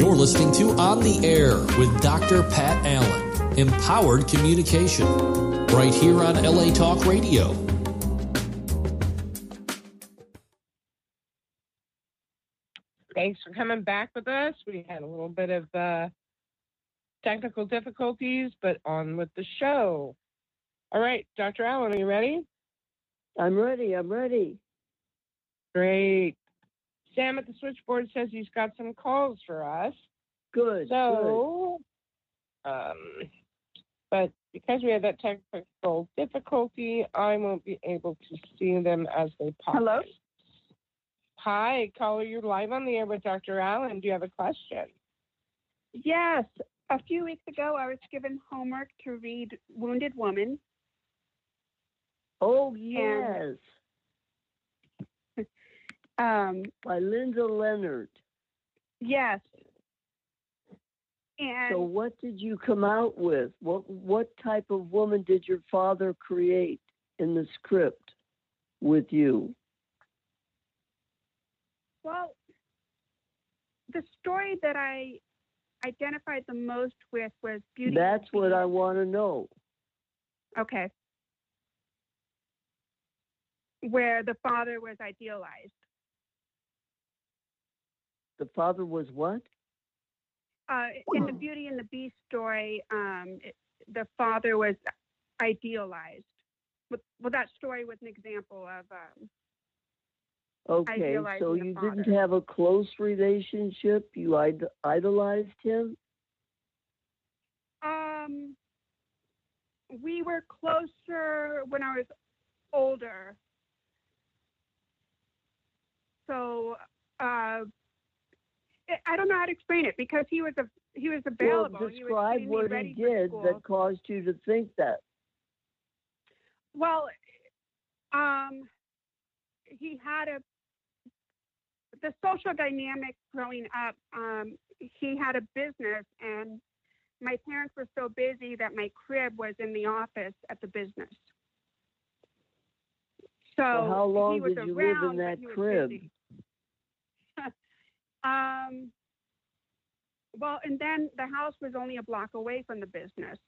You're listening to On the Air with Dr. Pat Allen, Empowered Communication, right here on LA Talk Radio. Thanks for coming back with us. We had a little bit of technical difficulties, but on with the show. All right, Dr. Allen, are you ready? I'm ready. Great. Sam at the switchboard says he's got some calls for us. Good. But because we had that technical difficulty, I won't be able to see them as they pop. Hello? Hi, caller, you're live on the air with Dr. Allen. Do you have a question? Yes. A few weeks ago, I was given homework to read Wounded Woman. Oh, yes. By Linda Leonard. Yes. And so what did you come out with? What type of woman did your father create in the script with you? Well, the story that I identified the most with was Beauty. That's what I want to know. Okay. Where the father was idealized. The father was what? In the Beauty and the Beast story, the father was idealized. Well, that story was an example of okay, so you didn't have a close relationship? You idolized him? We were closer when I was older. So, I don't know how to explain it because he was available. Well, describe what he did that caused you to think that. Well, he had the social dynamic growing up. He had a business, and my parents were so busy that my crib was in the office at the business. So how long he was did you around, live in that crib? Well, and then the house was only a block away from the business.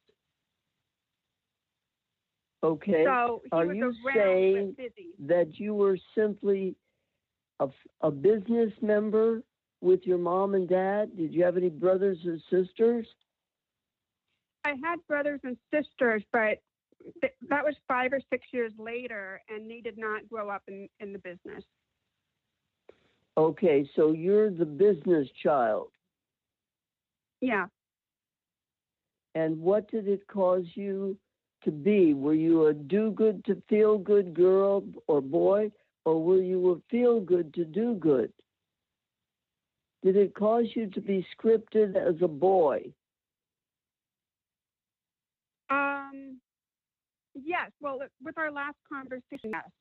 Okay. So are you saying that you were simply a business member with your mom and dad? Did you have any brothers or sisters? I had brothers and sisters, but that was 5 or 6 years later, and they did not grow up in the business. Okay, so you're the business child. Yeah. And what did it cause you to be? Were you a do-good to feel-good girl or boy, or were you a feel-good to do-good? Did it cause you to be scripted as a boy? Yes. Well, with our last conversation, yes.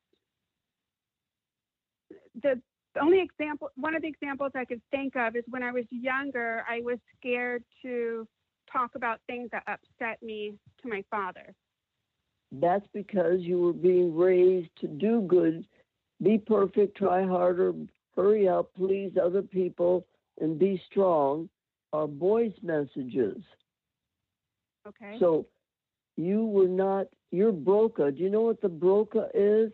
The only example, one of the examples I could think of is when I was younger, I was scared to talk about things that upset me to my father. That's because you were being raised to do good, be perfect, try harder, hurry up, please other people, and be strong are boys' messages. Okay. So you were not, you're broca. Do you know what the broca is?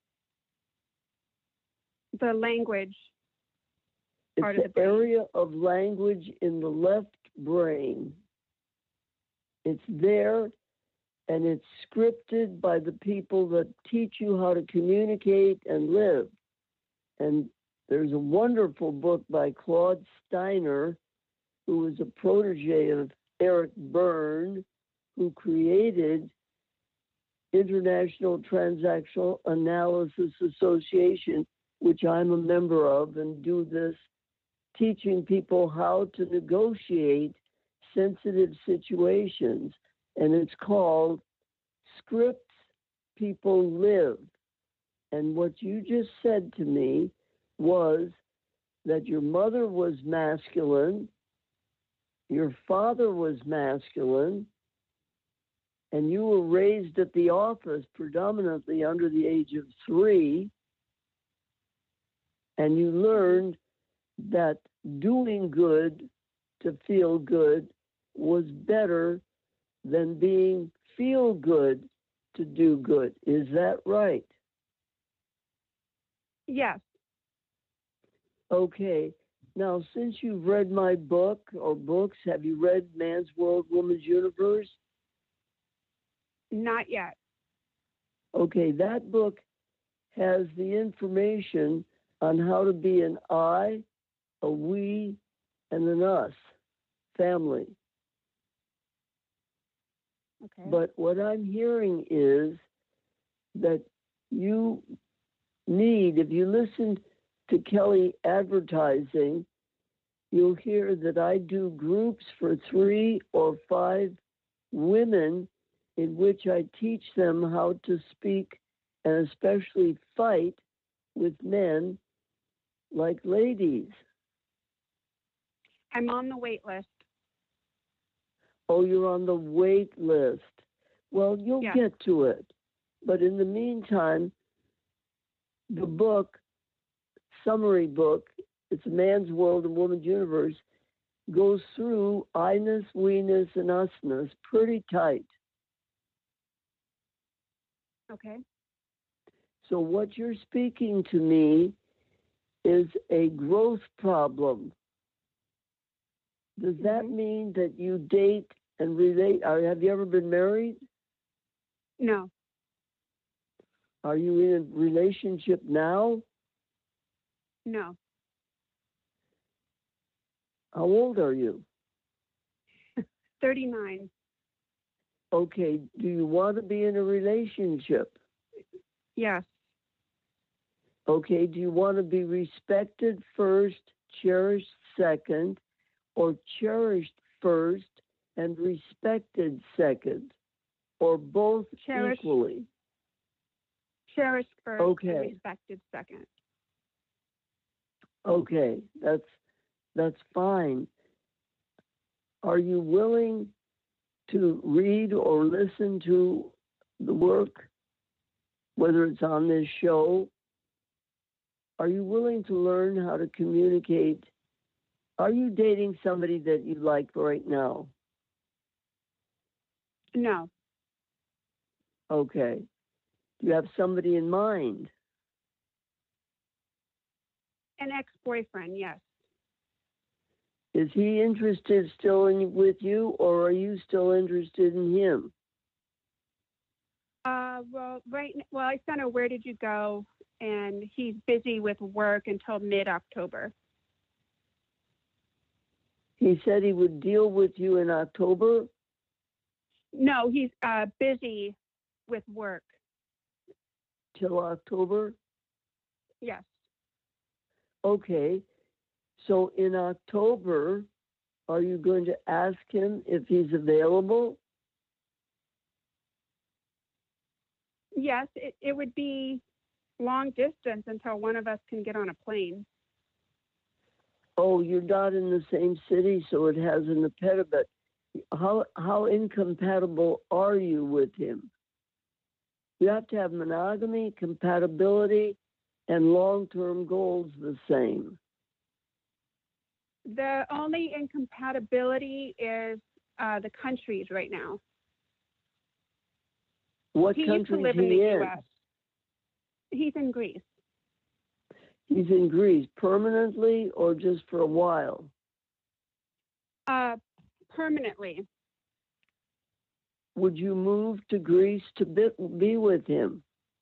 The language. It's an area of language in the left brain. It's there, and it's scripted by the people that teach you how to communicate and live. And there's a wonderful book by Claude Steiner, who was a protege of Eric Berne, who created International Transactional Analysis Association, which I'm a member of, and do this, teaching people how to negotiate sensitive situations. And it's called Scripts People Live. And what you just said to me was that your mother was masculine, your father was masculine, and you were raised at the office predominantly under the age of 3, and you learned that doing good to feel good was better than being feel good to do good. Is that right? Yes. Okay. Now, since you've read my book or books, have you read Man's World, Woman's Universe? Not yet. Okay, that book has the information on how to be an I, a we, and an us family. Okay. But what I'm hearing is that you need, if you listen to Kelly advertising, you'll hear that I do groups for 3 or 5 women in which I teach them how to speak and especially fight with men like ladies. I'm on the wait list. Oh, you're on the wait list. Well, you'll Yeah. get to it. But in the meantime, the book, summary book, it's Man's World and Woman's Universe, goes through I-ness, we-ness, and us-ness pretty tight. Okay. So what you're speaking to me is a growth problem. Does that mean that you date and relate? Have you ever been married? No. Are you in a relationship now? No. How old are you? 39. Okay, do you want to be in a relationship? Yes. Okay, do you want to be respected first, cherished second, or cherished first and respected second, or both Cherished. equally? Cherished first Okay. and respected second. Okay, that's fine. Are you willing to read or listen to the work, whether it's on this show? Are you willing to learn how to communicate? Are you dating somebody that you like right now? No. Okay. Do you have somebody in mind? An ex-boyfriend, yes. Is he interested still with you, or are you still interested in him? Well, I sent her, where did you go? And he's busy with work until mid-October. He said he would deal with you in October? No, he's busy with work. Till October? Yes. Okay. So in October, are you going to ask him if he's available? Yes, it would be long distance until one of us can get on a plane. Oh, you're not in the same city, so it has an impediment. How incompatible are you with him? You have to have monogamy, compatibility, and long-term goals the same. The only incompatibility is the countries right now. What He used to country is live he in the in? U.S. He's in Greece. He's in Greece permanently or just for a while? Permanently. Would you move to Greece to be with him?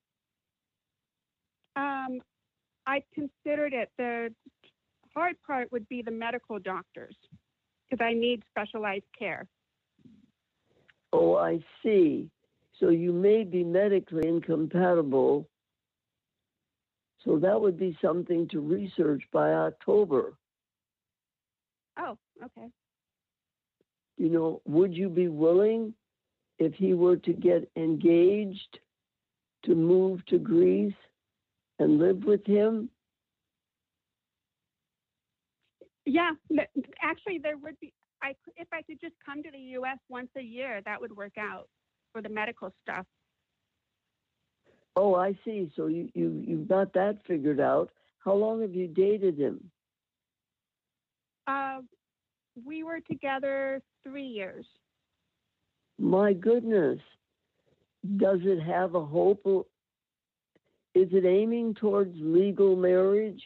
I considered it. The hard part would be the medical doctors, because I need specialized care. Oh, I see. So you may be medically incompatible. So that would be something to research by October. Oh, okay. You know, would you be willing, if he were to get engaged, to move to Greece and live with him? Yeah, actually, there would be. If I could just come to the U.S. once a year, that would work out for the medical stuff. Oh, I see. So you've got that figured out. How long have you dated him? We were together 3 years. My goodness. Does it have a hope? Is it aiming towards legal marriage?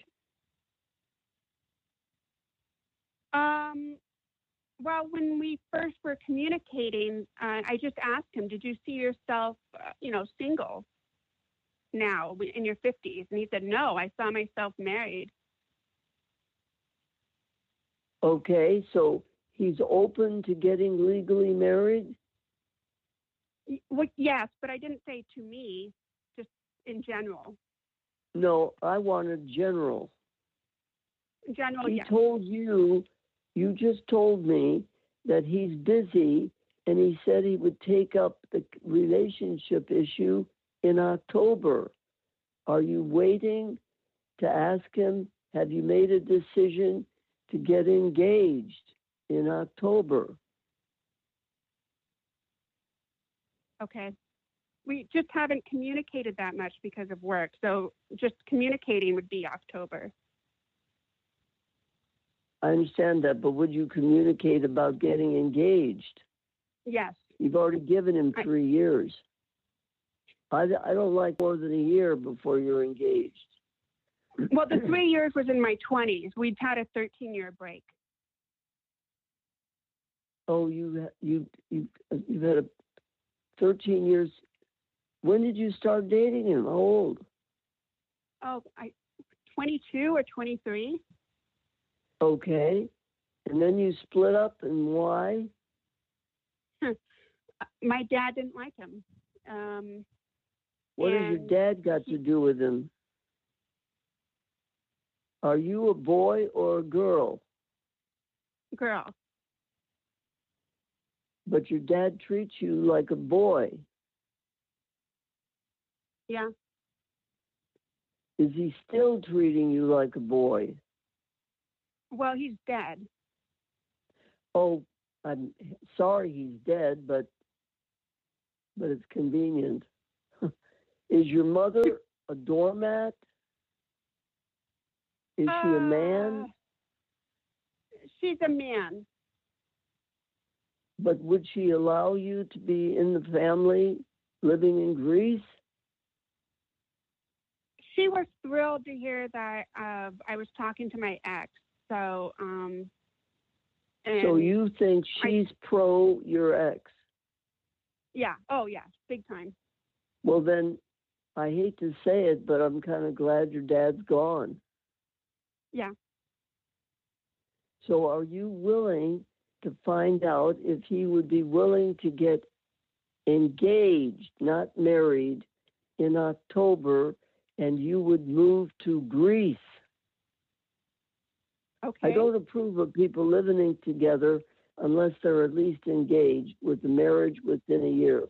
Well, when we first were communicating, I just asked him, did you see yourself, single now in your 50s? And he said, no, I saw myself married. Okay, so he's open to getting legally married? Well, yes, but I didn't say to me, just in general. No, I wanted general. In general, He yes. told you just told me that he's busy, and he said he would take up the relationship issue in October. Are you waiting to ask him, have you made a decision to get engaged in October? Okay. We just haven't communicated that much because of work. So just communicating would be October. I understand that, but would you communicate about getting engaged? Yes. You've already given him 3 years. I don't like more than a year before you're engaged. Well, the 3 years was in my 20s. We'd had a 13-year break. Oh, you've had a 13 years. When did you start dating him? How old? Oh, 22 or 23. Okay. And then you split up, and why? My dad didn't like him. What has your dad got to do with him? Are you a boy or a girl? Girl. But your dad treats you like a boy. Yeah. Is he still treating you like a boy? Well, he's dead. Oh, I'm sorry he's dead, but it's convenient. Is your mother a doormat? Is she a man? She's a man. But would she allow you to be in the family living in Greece? She was thrilled to hear that I was talking to my ex. So, so you think she's pro your ex? Yeah. Oh, yeah. Big time. Well, then, I hate to say it, but I'm kind of glad your dad's gone. Yeah. So are you willing to find out if he would be willing to get engaged, not married, in October, and you would move to Greece? Okay. I don't approve of people living together unless they're at least engaged with the marriage within a year.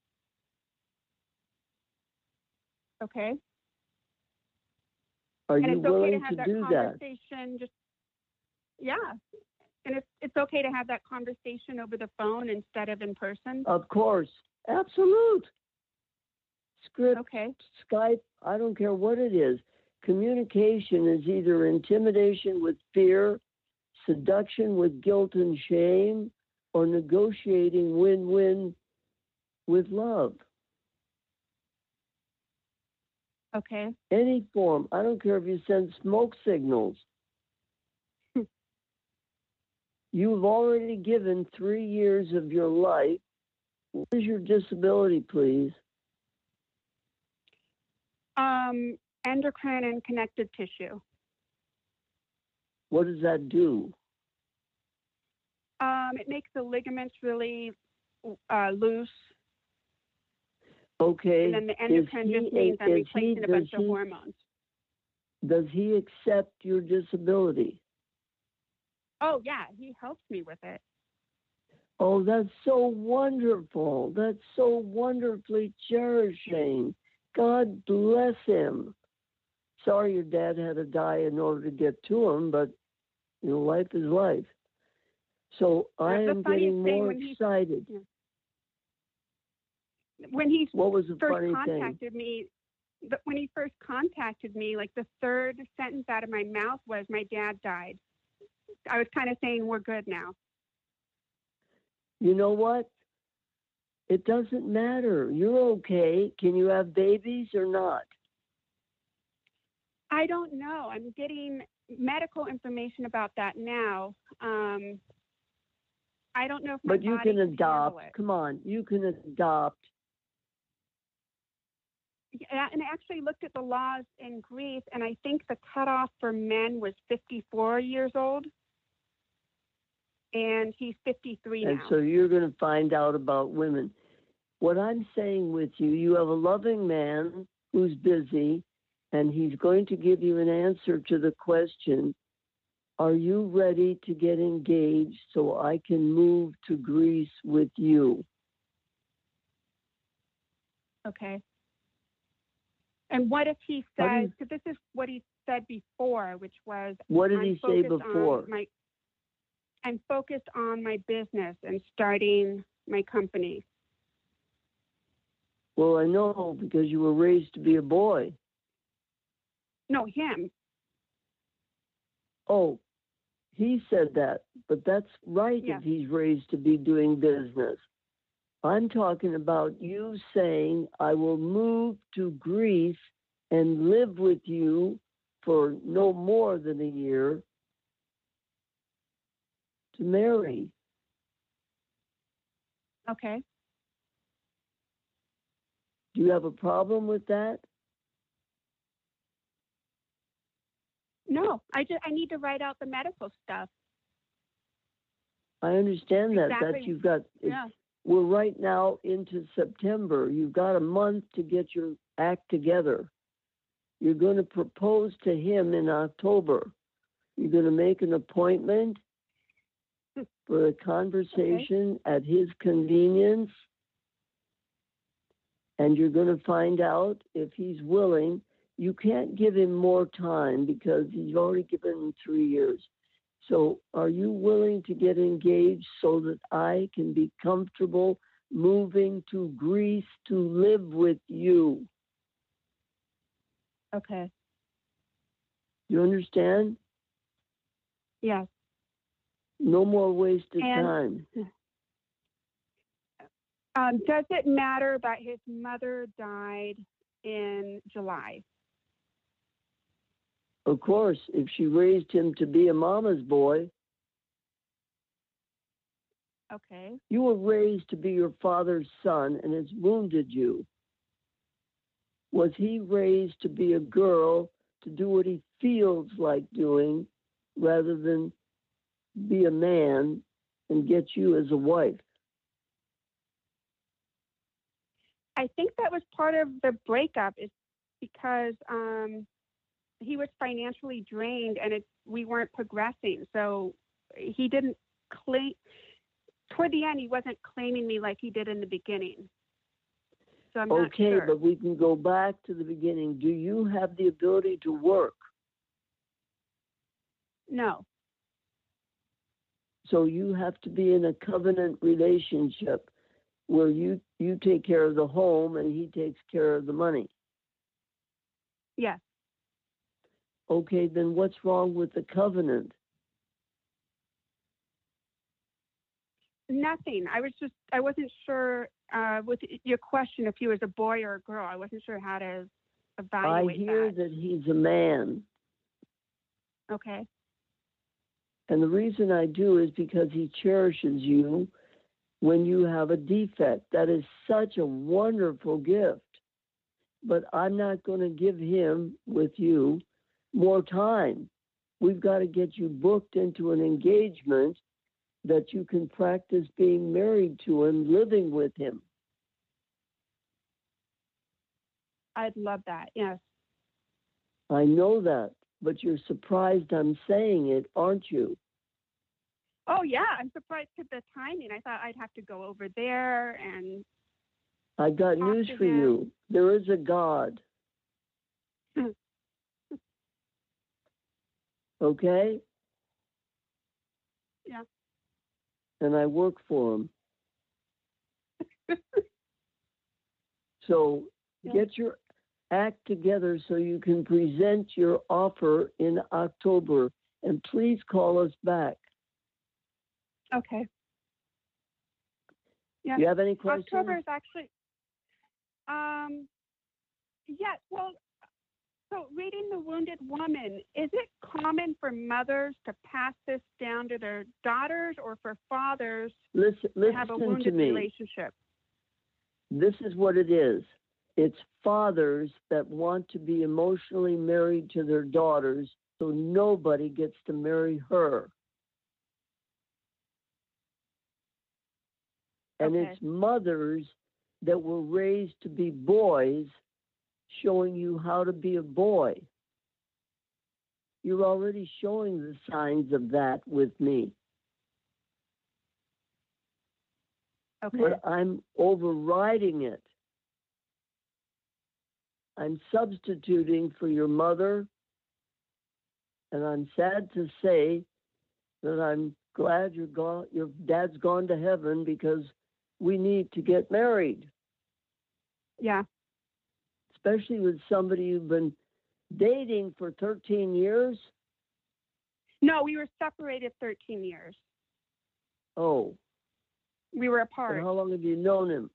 Okay. Are And you it's okay willing to have to that do that? conversation? Yeah. And it's okay to have that conversation over the phone instead of in person? Of course. Absolute. Script, Okay. Skype, I don't care what it is. Communication is either intimidation with fear, seduction with guilt and shame, or negotiating win-win with love. Okay. Any form. I don't care if you send smoke signals. You've already given 3 years of your life. What is your disability, please? Endocrine and connective tissue. What does that do? It makes the ligaments really loose. Okay. And then the endocrine just means I'm replacing a bunch of hormones. Does he accept your disability? Oh, yeah. He helps me with it. Oh, that's so wonderful. That's so wonderfully cherishing. God bless him. Sorry your dad had to die in order to get to him, but, life is life. So I am getting more excited. When he what was the first funny contacted thing? me, when he first contacted me, like the third sentence out of my mouth was, "My dad died." I was kind of saying we're good now. You know what? It doesn't matter. You're okay. Can you have babies or not? I don't know. I'm getting medical information about that now. I don't know if my But you body can handle adopt. it. Come on, you can adopt. Yeah, and I actually looked at the laws in Greece, and I think the cutoff for men was 54 years old, and he's 53 And now. so you're going to find out about women. What I'm saying with you, you have a loving man who's busy, and he's going to give you an answer to the question, are you ready to get engaged so I can move to Greece with you? Okay. And what if he How do says, you- because this is what he said before, which was, What did I'm he say focused before? I'm focused on my business and starting my company. Well, I know because you were raised to be a boy. No, him. Oh, he said that, but that's right Yeah. if he's raised to be doing business. I'm talking about you saying, I will move to Greece and live with you for no more than a year to marry. Okay. Do you have a problem with that? No, I need to write out the medical stuff. I understand that. Exactly. That you've got. Yeah. We're right now into September. You've got a month to get your act together. You're going to propose to him in October. You're going to make an appointment for a conversation at his convenience. And you're going to find out if he's willing. You can't give him more time because he's already given him 3 years. So are you willing to get engaged so that I can be comfortable moving to Greece to live with you? Okay. You understand? Yes. No more wasted And- time. Does it matter that his mother died in July? Of course, if she raised him to be a mama's boy, Okay. you were raised to be your father's son and it's wounded you. Was he raised to be a girl to do what he feels like doing rather than be a man and get you as a wife? I think that was part of the breakup is because he was financially drained and we weren't progressing. So he didn't claim, toward the end, he wasn't claiming me like he did in the beginning. So I'm not Okay, sure. but we can go back to the beginning. Do you have the ability to work? No. So you have to be in a covenant relationship where you take care of the home and he takes care of the money. Yes. Okay, then what's wrong with the covenant? Nothing. I wasn't sure with your question if he was a boy or a girl. I wasn't sure how to I evaluate hear that he's a man. Okay. And the reason I do is because he cherishes you when you have a defect. That is such a wonderful gift. But I'm not going to give him, with you, more time. We've got to get you booked into an engagement that you can practice being married to him, living with him. I'd love that. Yes. I know that, but you're surprised I'm saying it, aren't you? Oh, yeah. I'm surprised at the timing. I thought I'd have to go over there and I got talk news to for him. you. There is a God. Okay? Yeah. And I work for him. So Yeah. get your act together so you can present your offer in October. and please call us back. Okay. Yeah. Do you have any questions? October is actually, yes. Well, so reading The Wounded Woman, is it common for mothers to pass this down to their daughters or for fathers Listen to have a wounded to me. relationship? This is what it is. It's fathers that want to be emotionally married to their daughters, so nobody gets to marry her. And Okay. it's mothers that were raised to be boys showing you how to be a boy. You're already showing the signs of that with me. Okay. But I'm overriding it. I'm substituting for your mother, and I'm sad to say that I'm glad your dad's gone to heaven, because we need to get married, Yeah. especially with somebody you've been dating for 13 years. No, we were separated 13 years. Oh, We were and apart. how long have you known him?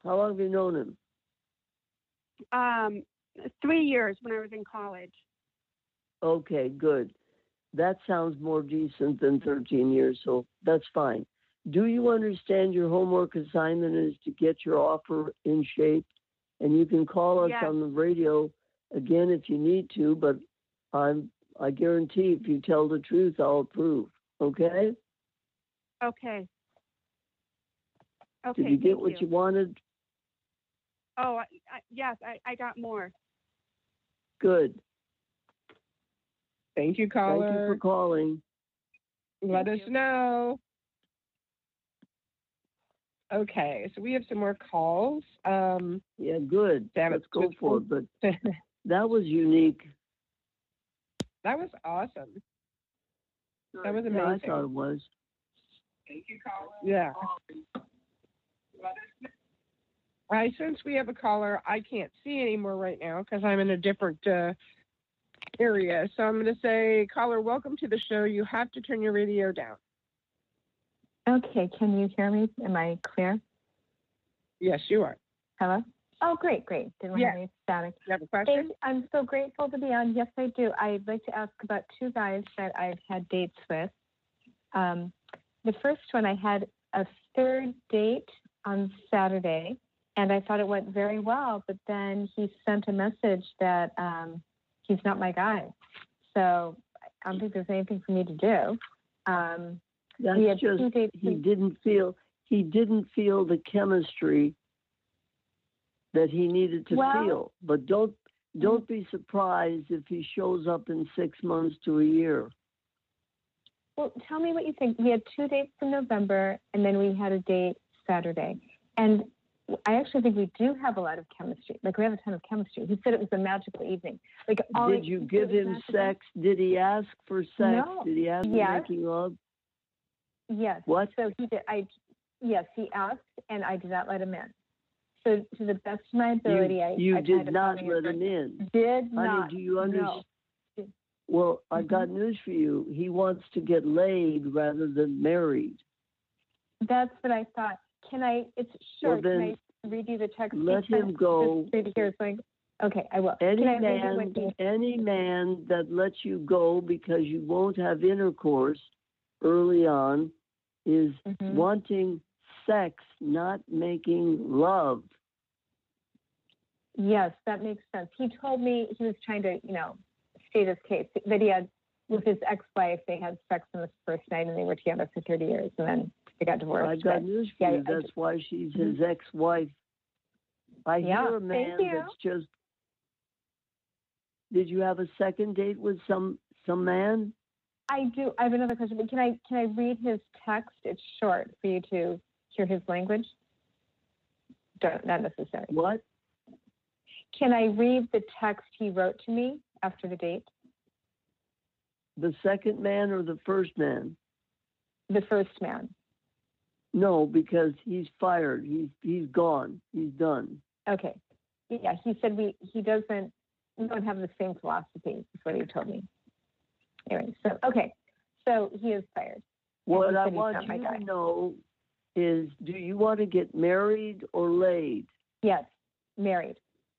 3 years when I was in college. Okay, good. That sounds more decent than 13 years, so that's fine. Do you understand your homework assignment is to get your offer in shape? And you can call us Yes. on the radio again if you need to, but I guarantee if you tell the truth, I'll approve. Okay? Okay. Okay. Did you get thank what you wanted? Oh, yes, I got more. Good. Thank you, Thank caller. you for calling. Let us Thank you. know. Okay, so we have some more calls. Yeah, good. Damn it, Let's go for it. switchboard. But that was unique. That was awesome. That was Yeah, amazing. I thought it was. Yeah. All right, since we have a caller, I can't see anymore right now because I'm in a different area. So I'm going to say, caller, welcome to the show. You have to turn your radio down. Okay, can you hear me? Am I clear? Yes, you are. Hello? Oh, great. Didn't Yeah. have any static. You have a question? Hey, I'm so grateful to be on. Yes, I do. I'd like to ask about two guys that I've had dates with. The first one, I had a third date on Saturday, and I thought it went very well, but then he sent a message that he's not my guy. So I don't think there's anything for me to do. We had That's two just dates. he didn't feel the chemistry that he needed to Well- feel. But don't be surprised if he shows up in 6 months to a year. Well, tell me what you think. We had two dates in November, and then we had a date Saturday. And I actually think we do have a lot of chemistry. Like, we have a ton of chemistry. He said it was a magical evening. Like, Did you give him sex? Did he ask for sex? No. Did he ask for Yes. making love? Yes. What? So he did. Yes, he asked, and I did not let him in. So, to the best of my ability, You I did tried to not find let a him in. Did Honey, not. do you understand? No. Well, I've got news for you. He wants to get laid rather than married. That's what I thought. Can I? It's short. Well, Can then I read you the text? let he sent? him go. Just read it here. It's like, okay, I will. Any Can I read you what he- any man that lets you go because you won't have intercourse early on is Mhm. wanting sex, not making love. Yes, that makes sense. He told me he was trying to, state his case, that he had, with his ex-wife, they had sex on the first night and they were together for 30 years and then they got divorced. I've got But, news for yeah, you. I That's just- why she's his ex-wife. I Yeah, hear a thank man you. that's just. Did you have a second date with some man? I do. I have another question, but can I read his text? It's short for you to hear his language. Not necessary. What? Can I read the text he wrote to me after the date? The second man or the first man? The first man. No, because he's fired. He's gone. He's done. Okay. Yeah, he said we don't have the same philosophy, is what he told me. Anyway, so, okay. So he is fired. What I said he's want not my you guy. to know is, do you want to get married or laid? Yes, married.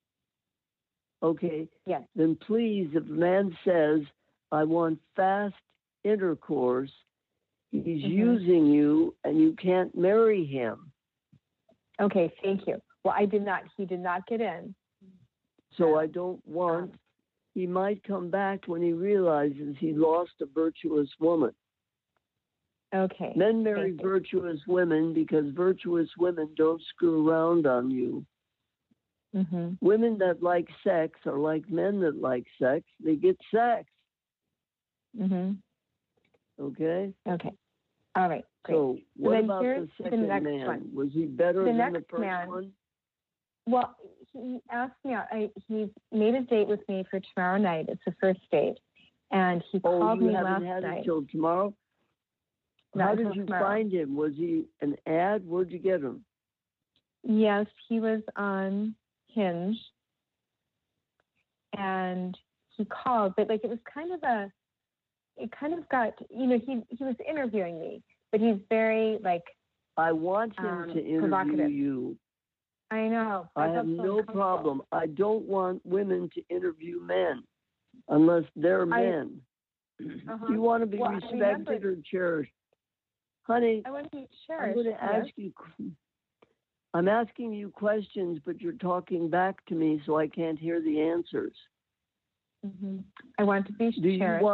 Okay. Yes. Then please, if a man says, I want fast intercourse, he's using you and you can't marry him. Okay, thank you. Well, he did not get in. So I don't want, he might come back when he realizes he lost a virtuous woman. Okay. Men marry virtuous women because virtuous women don't screw around on you. Mm-hmm. Women that like sex are like men that like sex. They get sex. Mm-hmm. Okay? Okay. All right. Great. So what then about here's the second next man? one. Was he better than the next first man- one? Well, he asked me out. He made a date with me for tomorrow night. It's the first date. And he called me last you haven't had night. it till tomorrow? Not How did until you tomorrow. find him? Was he an ad? Where'd you get him? Yes, he was on Hinge. And he called, but like it was kind of it kind of got, he was interviewing me, but he's very like, I want him to interview provocative. you. I know. I have no problem. I don't want women to interview men unless they're men. You want to be respected or cherished. Honey, I want to be I'm cherished. going to ask you, I'm asking you questions, but you're talking back to me so I can't hear the answers. Mm-hmm. I want to be cherished.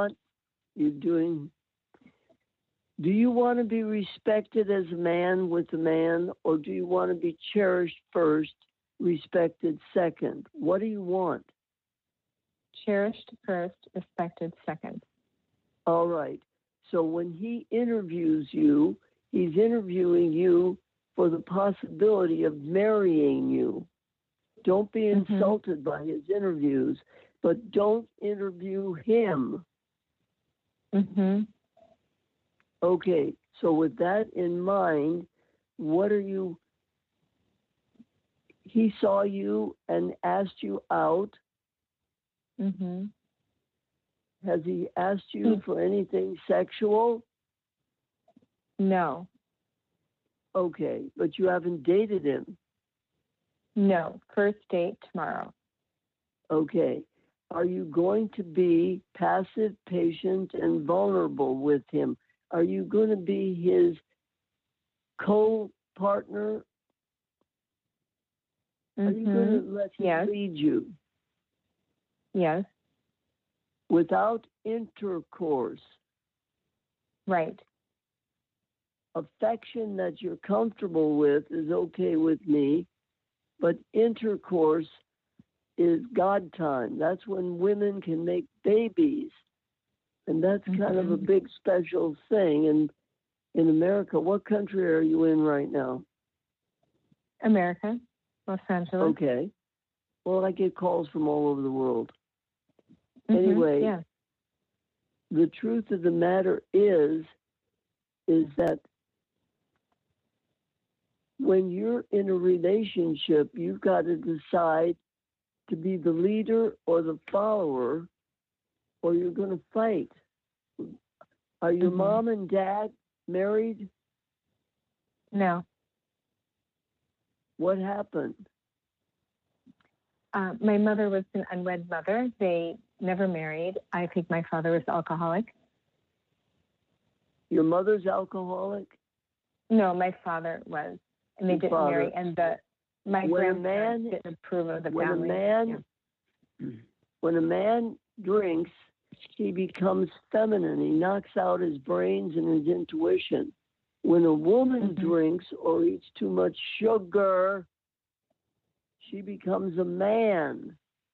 Do you want to be respected as a man with a man, or do you want to be cherished first, respected second? What do you want? Cherished first, respected second. All right. So when he interviews you, he's interviewing you for the possibility of marrying you. Don't be insulted by his interviews, but don't interview him. Mm-hmm. Okay, so with that in mind, he saw you and asked you out. Mm-hmm. Has he asked you for anything sexual? No. Okay, but you haven't dated him. No, first date tomorrow. Okay. Are you going to be passive, patient, and vulnerable with him? Are you going to be his co-partner? Are you going to let him lead you? Yes. Without intercourse. Right. Affection that you're comfortable with is okay with me, but intercourse is God time. That's when women can make babies. And that's kind of a big special thing. And in America, what country are you in right now? America, Los Angeles. Okay. Well, I get calls from all over the world. Anyway, the truth of the matter is that when you're in a relationship, you've got to decide to be the leader or the follower, or you're going to fight. Are your mom and dad married? No. What happened? My mother was an unwed mother. They never married. I think my father was alcoholic. Your mother's alcoholic? No, my father was. And they didn't marry. And my grandparents didn't approve of the family. When a man drinks, he becomes feminine. He knocks out his brains and his intuition. When a woman drinks or eats too much sugar, she becomes a man.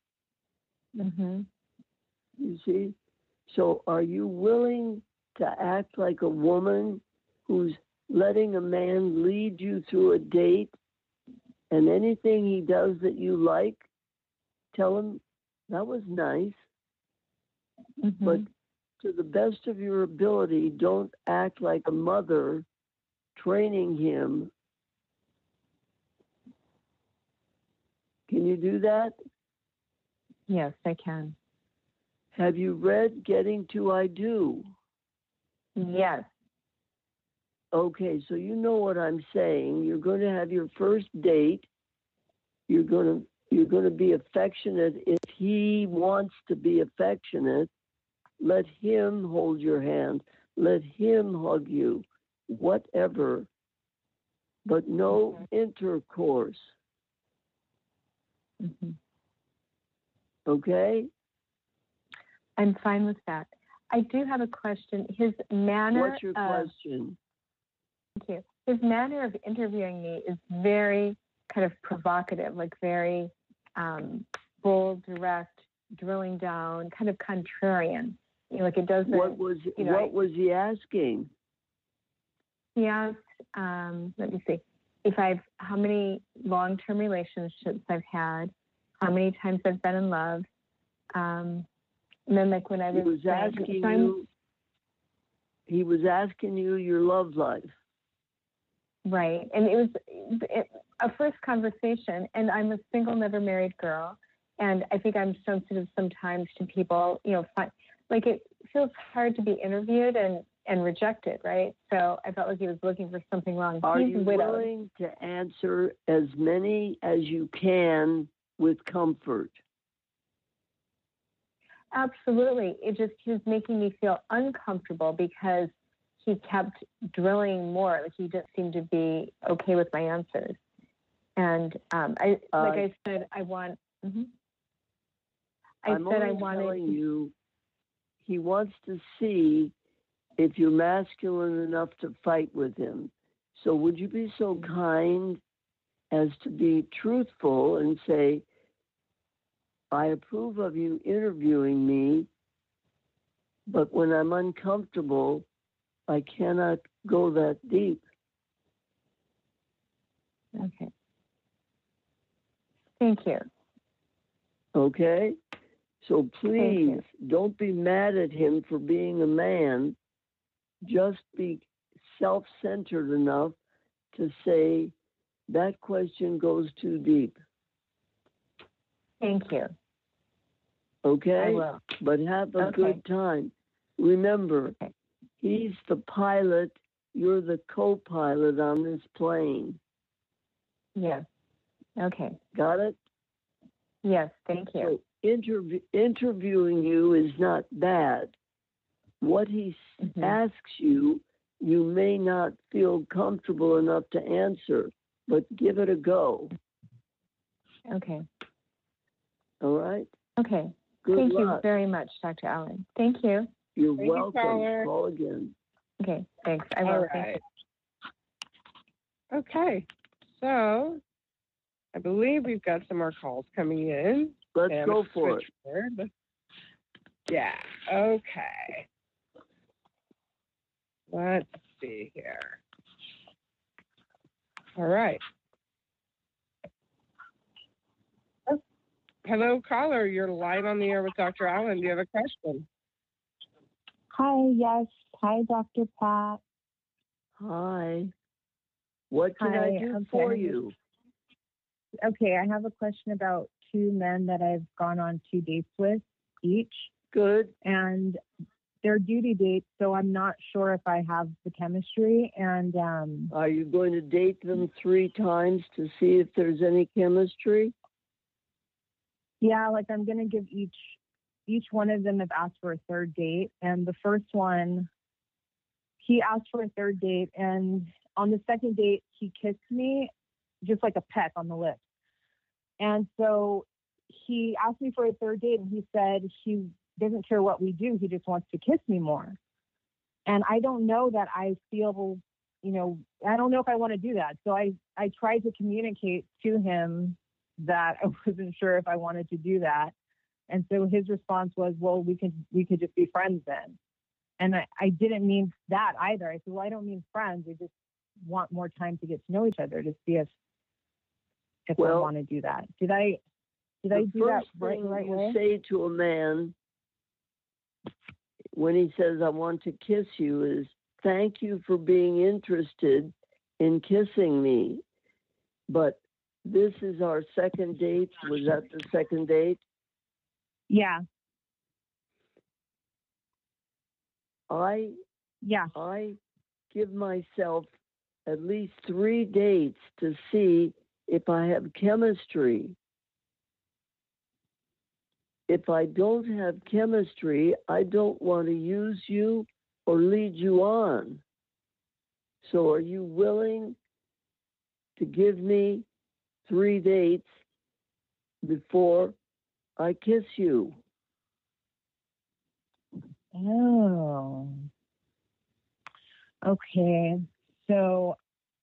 You see? So are you willing to act like a woman who's letting a man lead you through a date, and anything he does that you like, tell him, that was nice, but to the best of your ability, don't act like a mother training him. Can you do that? Yes, I can. Have you read Getting to I Do? Yes. Okay, so you know what I'm saying. You're going to have your first date. You're going to be affectionate if he wants to be affectionate. Let him hold your hand. Let him hug you. Whatever. But no intercourse. Mm-hmm. Okay? I'm fine with that. I do have a question. His manner. What's your question? Thank you. His manner of interviewing me is very kind of provocative, like very bold, direct, drilling down, kind of contrarian. Like it doesn't. What was he asking? He asked, let me see, how many long-term relationships I've had, how many times I've been in love. And then, like when I was he was asking you your love life. Right, and it was a first conversation. And I'm a single, never married girl, and I think I'm sensitive sometimes to people. Like it feels hard to be interviewed and rejected, right? So I felt like he was looking for something wrong. Are He's you widowed. willing to answer as many as you can with comfort? Absolutely. He was making me feel uncomfortable because he kept drilling more. Like he didn't seem to be okay with my answers. And I said, I want. Mm-hmm. I'm telling you, he wants to see if you're masculine enough to fight with him. So would you be so kind as to be truthful and say, I approve of you interviewing me, but when I'm uncomfortable, I cannot go that deep. Okay. Thank you. Okay? So please don't be mad at him for being a man. Just be self-centered enough to say, that question goes too deep. Thank you. Okay? I will. But have a good time. Remember, he's the pilot, you're the co-pilot on this plane. Yes. Okay. Got it? Yes, thank you. So interviewing you is not bad. What he asks you, you may not feel comfortable enough to answer, but give it a go. Okay. All right? Okay. Good Thank luck. you very much, Dr. Allen. Thank you. You're Thank welcome. You, call again. Okay, thanks. I will. All right. Okay. So I believe we've got some more calls coming in. Let's go for it. Forward. Yeah. Okay. Let's see here. All right. Hello, caller. You're live on the air with Dr. Allen. Do you have a question? Hi, yes. Hi, Dr. Pat. Hi. What can I do for you? Okay, I have a question about two men that I've gone on 2 dates with each. Good. And they're duty dates, so I'm not sure if I have the chemistry. And are you going to date them 3 times to see if there's any chemistry? Yeah, like I'm going to give each one of them have asked for a 3rd date. And the first one, he asked for a 3rd date. And on the 2nd date, he kissed me just like a peck on the lips. And so he asked me for a 3rd date, and he said he doesn't care what we do. He just wants to kiss me more. And I don't know that I feel, I don't know if I want to do that. So I tried to communicate to him that I wasn't sure if I wanted to do that. And so his response was, well, we could just be friends then. And I didn't mean that either. I said, well, I don't mean friends. We just want more time to get to know each other to see if I want to do that. Did I do that right way? You say to a man when he says, I want to kiss you, is thank you for being interested in kissing me. But this is our 2nd date. Was that the 2nd date? Yeah. I Yeah. I give myself at least 3 dates to see if I have chemistry. If I don't have chemistry, I don't want to use you or lead you on. So are you willing to give me 3 dates before I kiss you? Oh. Okay. So,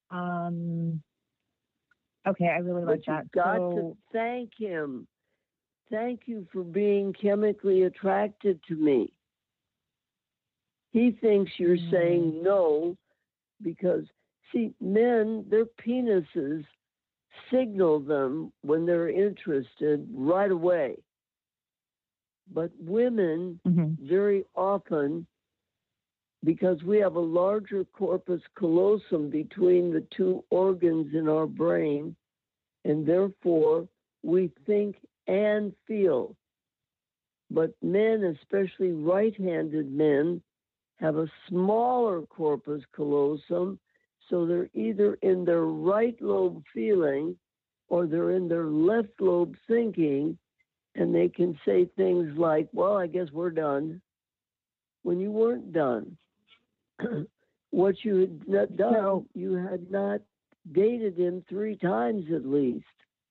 okay, I really like But that. you've got So, to thank him. Thank you for being chemically attracted to me. He thinks you're saying no because, see, men, their penises signal them when they're interested right away. But women, very often, because we have a larger corpus callosum between the two organs in our brain, and therefore we think and feel. But men, especially right-handed men, have a smaller corpus callosum, so they're either in their right lobe feeling or they're in their left lobe thinking, and they can say things like, well, I guess we're done, when you weren't done. What you had not done, you had not dated him 3 times at least.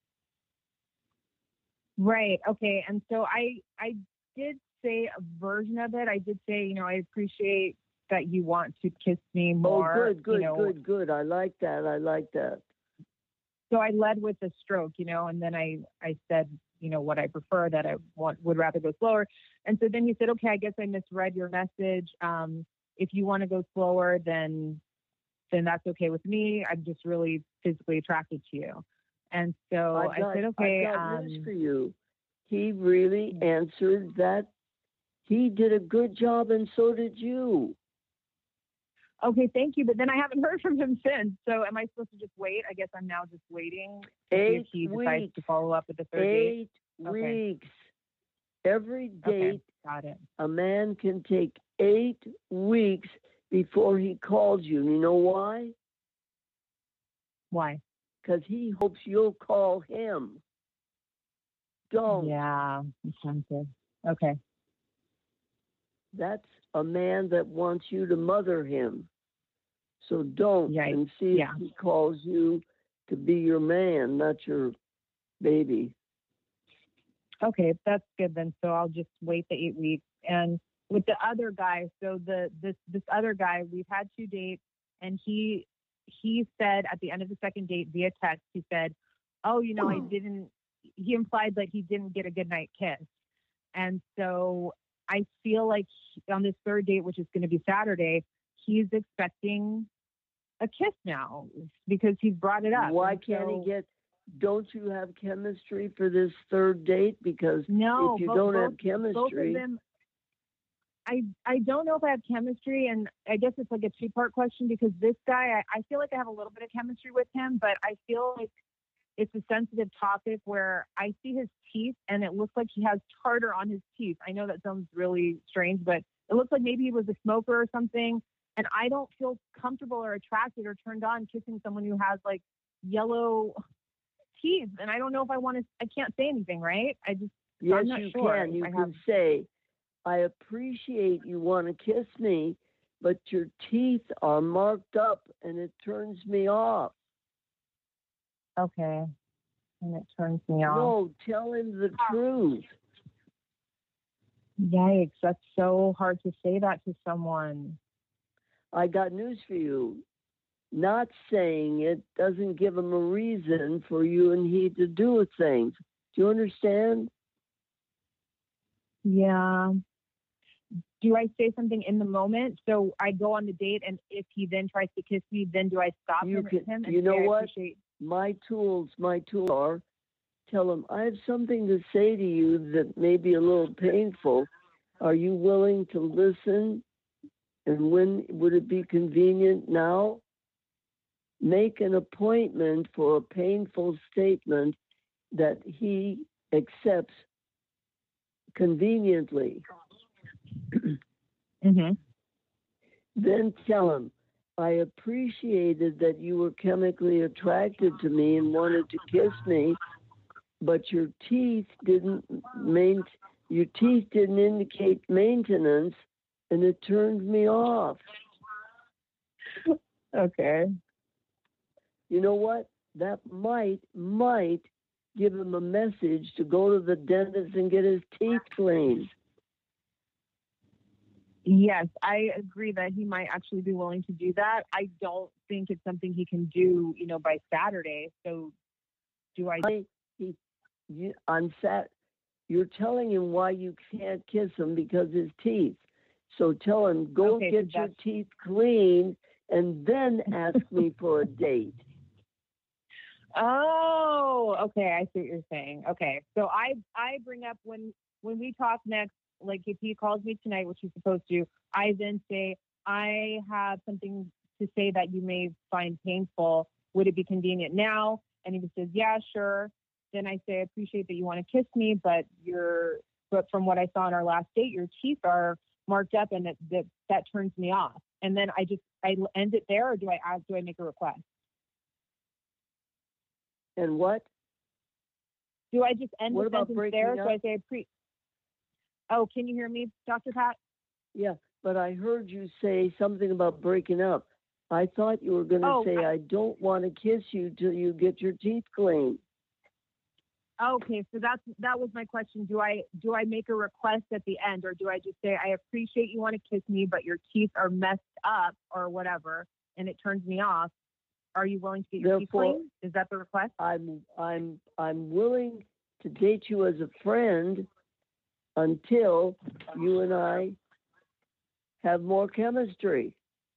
right. Okay. And so I did say a version of it. I did say, you know, I appreciate that you want to kiss me more. Oh, good. I like that. So I led with the stroke, you know, and then I said, you know, what I prefer, that I would rather go slower. And so then he said, okay, I guess I misread your message. If you want to go slower, then that's okay with me. I'm just really physically attracted to you. And so I said, okay. I got news for you. He really answered that. He did a good job, and so did you. Okay, thank you. But then I haven't heard from him since. So am I supposed to just wait? I guess I'm now just waiting to see if he decides to follow up with the third date. 8 weeks. Every date, got it. a man can take 8 weeks before he calls you. You know why? Why? Because he hopes you'll call him. Don't. Yeah, incentive. Okay. That's a man that wants you to mother him. So don't, and see if he calls you to be your man, not your baby. Okay, that's good then. So I'll just wait the 8 weeks. And with the other guy, so this other guy, we've had 2 dates, and he said at the end of the second date via text, he said, oh, you know, he implied that he didn't get a good night kiss. And so I feel like on this third date, which is going to be Saturday, he's expecting a kiss now because he's brought it up. Why can't he get, don't you have chemistry for this third date? Because no, if you don't have chemistry. Both of them, I don't know if I have chemistry, and I guess it's like a 2-part question because this guy, I feel like I have a little bit of chemistry with him, but I feel like it's a sensitive topic where I see his teeth and it looks like he has tartar on his teeth. I know that sounds really strange, but it looks like maybe he was a smoker or something. And I don't feel comfortable or attracted or turned on kissing someone who has like yellow teeth. And I don't know if I can't say anything, right? Yes, I'm not you sure. can. You can say, I appreciate you want to kiss me, but your teeth are marked up and it turns me off. Okay. And it turns me off. No, tell him the truth. Yikes. That's so hard to say that to someone. I got news for you. Not saying it doesn't give him a reason for you and he to do things. Do you understand? Yeah. Do I say something in the moment? So I go on the date, and if he then tries to kiss me, then do I stop him? You know what? My tools are, tell him, I have something to say to you that may be a little painful. Are you willing to listen? And when would it be convenient now? Make an appointment for a painful statement that he accepts conveniently. Mm-hmm. Then tell him, I appreciated that you were chemically attracted to me and wanted to kiss me, but your teeth didn't indicate maintenance, and it turned me off. Okay. You know what? That might give him a message to go to the dentist and get his teeth cleaned. Yes, I agree that he might actually be willing to do that. I don't think it's something he can do, by Saturday. So do I? You're telling him why you can't kiss him because his teeth. So tell him, go get your teeth cleaned and then ask me for a date. Oh, okay. I see what you're saying. Okay. So I bring up when we talk next, like if he calls me tonight, which he's supposed to, I then say, I have something to say that you may find painful. Would it be convenient now? And if he says, yeah, sure. Then I say, I appreciate that you want to kiss me, but from what I saw on our last date, your teeth are marked up and that turns me off. And then I end it there, or do I make a request? And what? Do I just end the sentence there? Up? So I say, oh, can you hear me, Dr. Pat? Yeah, but I heard you say something about breaking up. I thought you were going to say, I don't want to kiss you till you get your teeth cleaned. Okay, so that was my question. Do I make a request at the end, or do I just say, I appreciate you want to kiss me, but your teeth are messed up or whatever, and it turns me off? Are you willing to get your teeth cleaned? Is that the request? I'm willing to date you as a friend until you and I have more chemistry.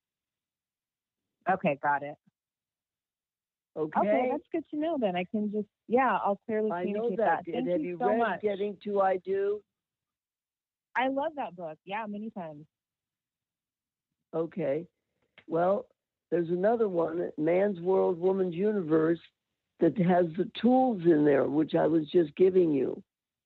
Okay, got it. Okay, that's good to know. Then I can just, I'll clearly communicate that. Thank Have you you so read much. Getting to I Do? I love that book. Yeah, many times. Okay. Well, there's another one, Man's World, Woman's Universe, that has the tools in there, which I was just giving you.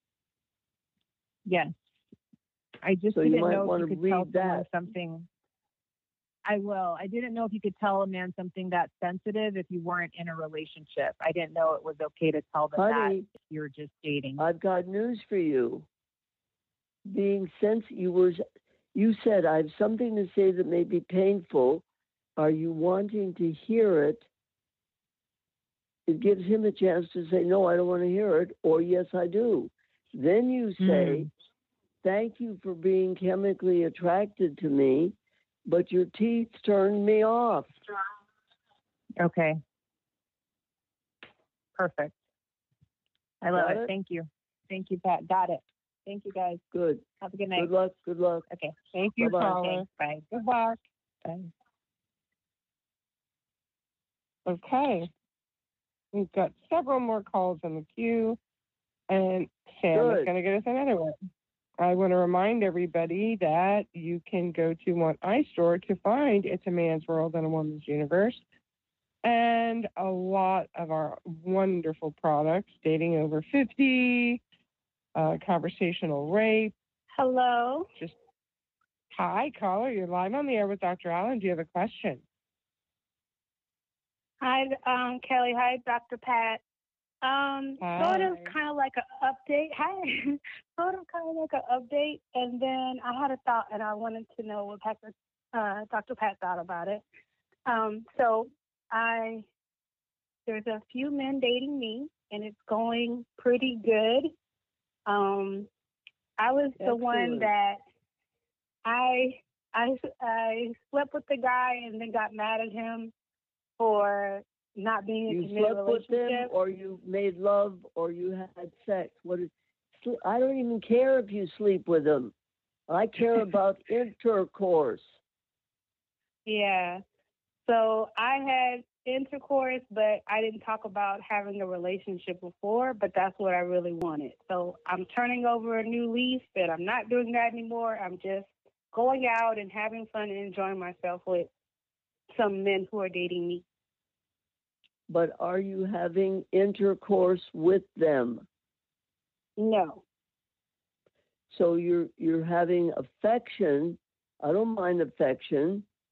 Yes. I just so didn't you might know want if you to could tell read that. someone something. I will. I didn't know if you could tell a man something that's sensitive if you weren't in a relationship. I didn't know it was okay to tell them that if you're just dating. I've got news for you. Being you said, I have something to say that may be painful. Are you wanting to hear it? It gives him a chance to say, no, I don't want to hear it, or yes, I do. Then you say, thank you for being chemically attracted to me, but your teeth turned me off. Okay. Perfect. I love it. it. Thank you. Thank you, Pat. Got it. Thank you, guys. Good. Have a good night. Good luck. Okay. Thank you, Bye-bye. Bye. Good luck. Bye. Okay. We've got several more calls in the queue, and Sam is going to get us another one. I want to remind everybody that you can go to one iStore to find It's a Man's World and a Woman's Universe, and a lot of our wonderful products, Dating Over 50, Conversational Rape. Hello. Hi, caller. You're live on the air with Dr. Allen. Do you have a question? Hi, Kelly. Hi, Dr. Pat. Sort of kind of like an update. Hi. Sort of kind of like an update. And then I had a thought, and I wanted to know what Dr. Pat thought about it. There's a few men dating me, and it's going pretty good. I was the one that I slept with the guy and then got mad at him for not being in a committed relationship. You slept with them, or you made love, or you had sex. I don't even care if you sleep with them. I care about intercourse. Yeah. So I had intercourse, but I didn't talk about having a relationship before, but that's what I really wanted. So I'm turning over a new leaf, and I'm not doing that anymore. I'm just going out and having fun and enjoying myself with some men who are dating me. But are you having intercourse with them? No. So you're having affection. I don't mind affection,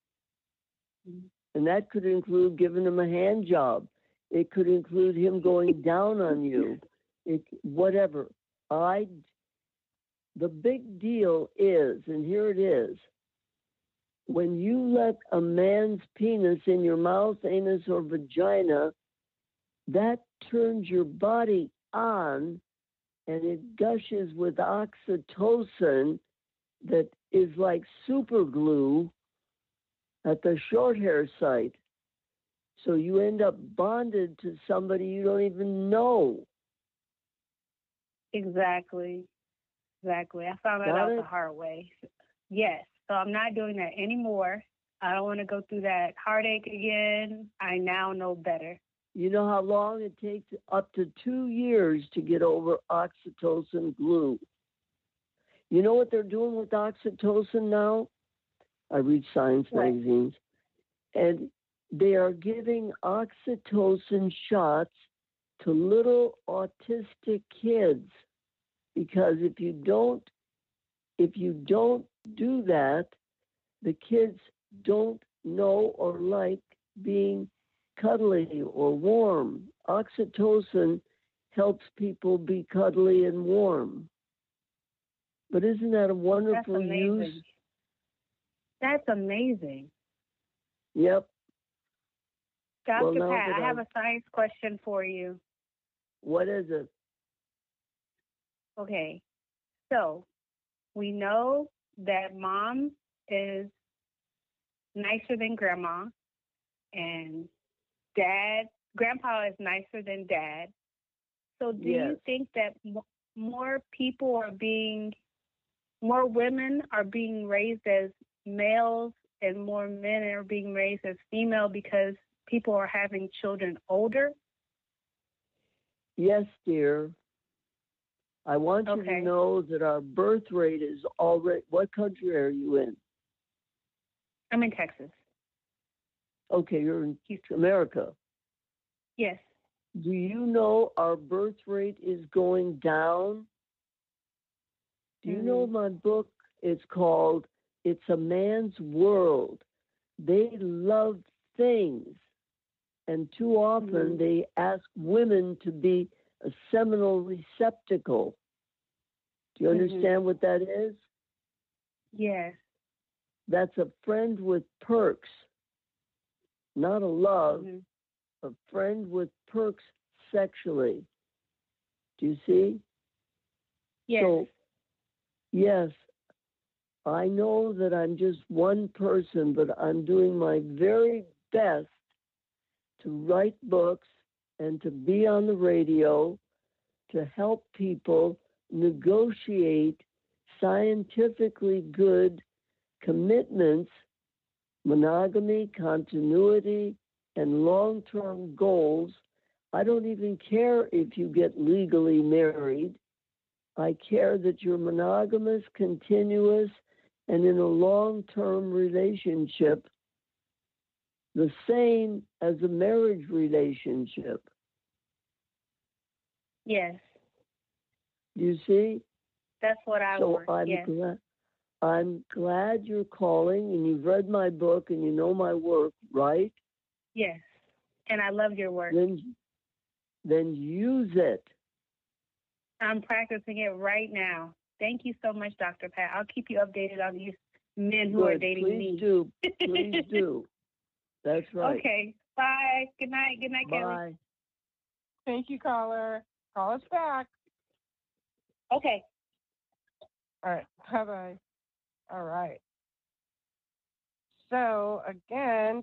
And that could include giving him a hand job. It could include him going down on you. Whatever. The big deal is, and here it is, when you let a man's penis in your mouth, anus, or vagina, that turns your body on and it gushes with oxytocin that is like super glue at the short hair site. So you end up bonded to somebody you don't even know. Exactly. I found that out the hard way. Yes. So I'm not doing that anymore. I don't want to go through that heartache again. I now know better. You know how long it takes? Up to 2 years to get over oxytocin glue. You know what they're doing with oxytocin now? I read science magazines. And they are giving oxytocin shots to little autistic kids. Because if you don't do that, the kids don't know or like being cuddly or warm. Oxytocin helps people be cuddly and warm. But isn't that a wonderful use? That's amazing. Yep. Dr. Pat, I have a science question for you. What is it? Okay. So we know that mom is nicer than grandma, and grandpa is nicer than dad. So do you think that more women are being raised as males and more men are being raised as female because people are having children older? Yes, dear. I want you to know that our birth rate is already... What country are you in? I'm in Texas. Okay, you're in America. Yes. Do you know our birth rate is going down? Do you know my book? It's called It's a Man's World. They love things. And too often they ask women to be a seminal receptacle. Do you understand what that is? Yes. That's a friend with perks, not a love, a friend with perks sexually. Do you see? Yes. So, yes, I know that I'm just one person, but I'm doing my very best to write books and to be on the radio to help people negotiate scientifically good commitments, monogamy, continuity, and long-term goals. I don't even care if you get legally married. I care that you're monogamous, continuous, and in a long-term relationship, the same as a marriage relationship. Yes. You see? That's what I want. I'm glad you're calling and you've read my book and you know my work, right? Yes. And I love your work. Then use it. I'm practicing it right now. Thank you so much, Dr. Pat. I'll keep you updated on these men who are dating me. Please do. Please do. That's right. Okay. Bye. Good night. Good night, Bye. Kelly. Thank you, caller. Call us back. Okay. All right. Bye-bye. All right. So, again,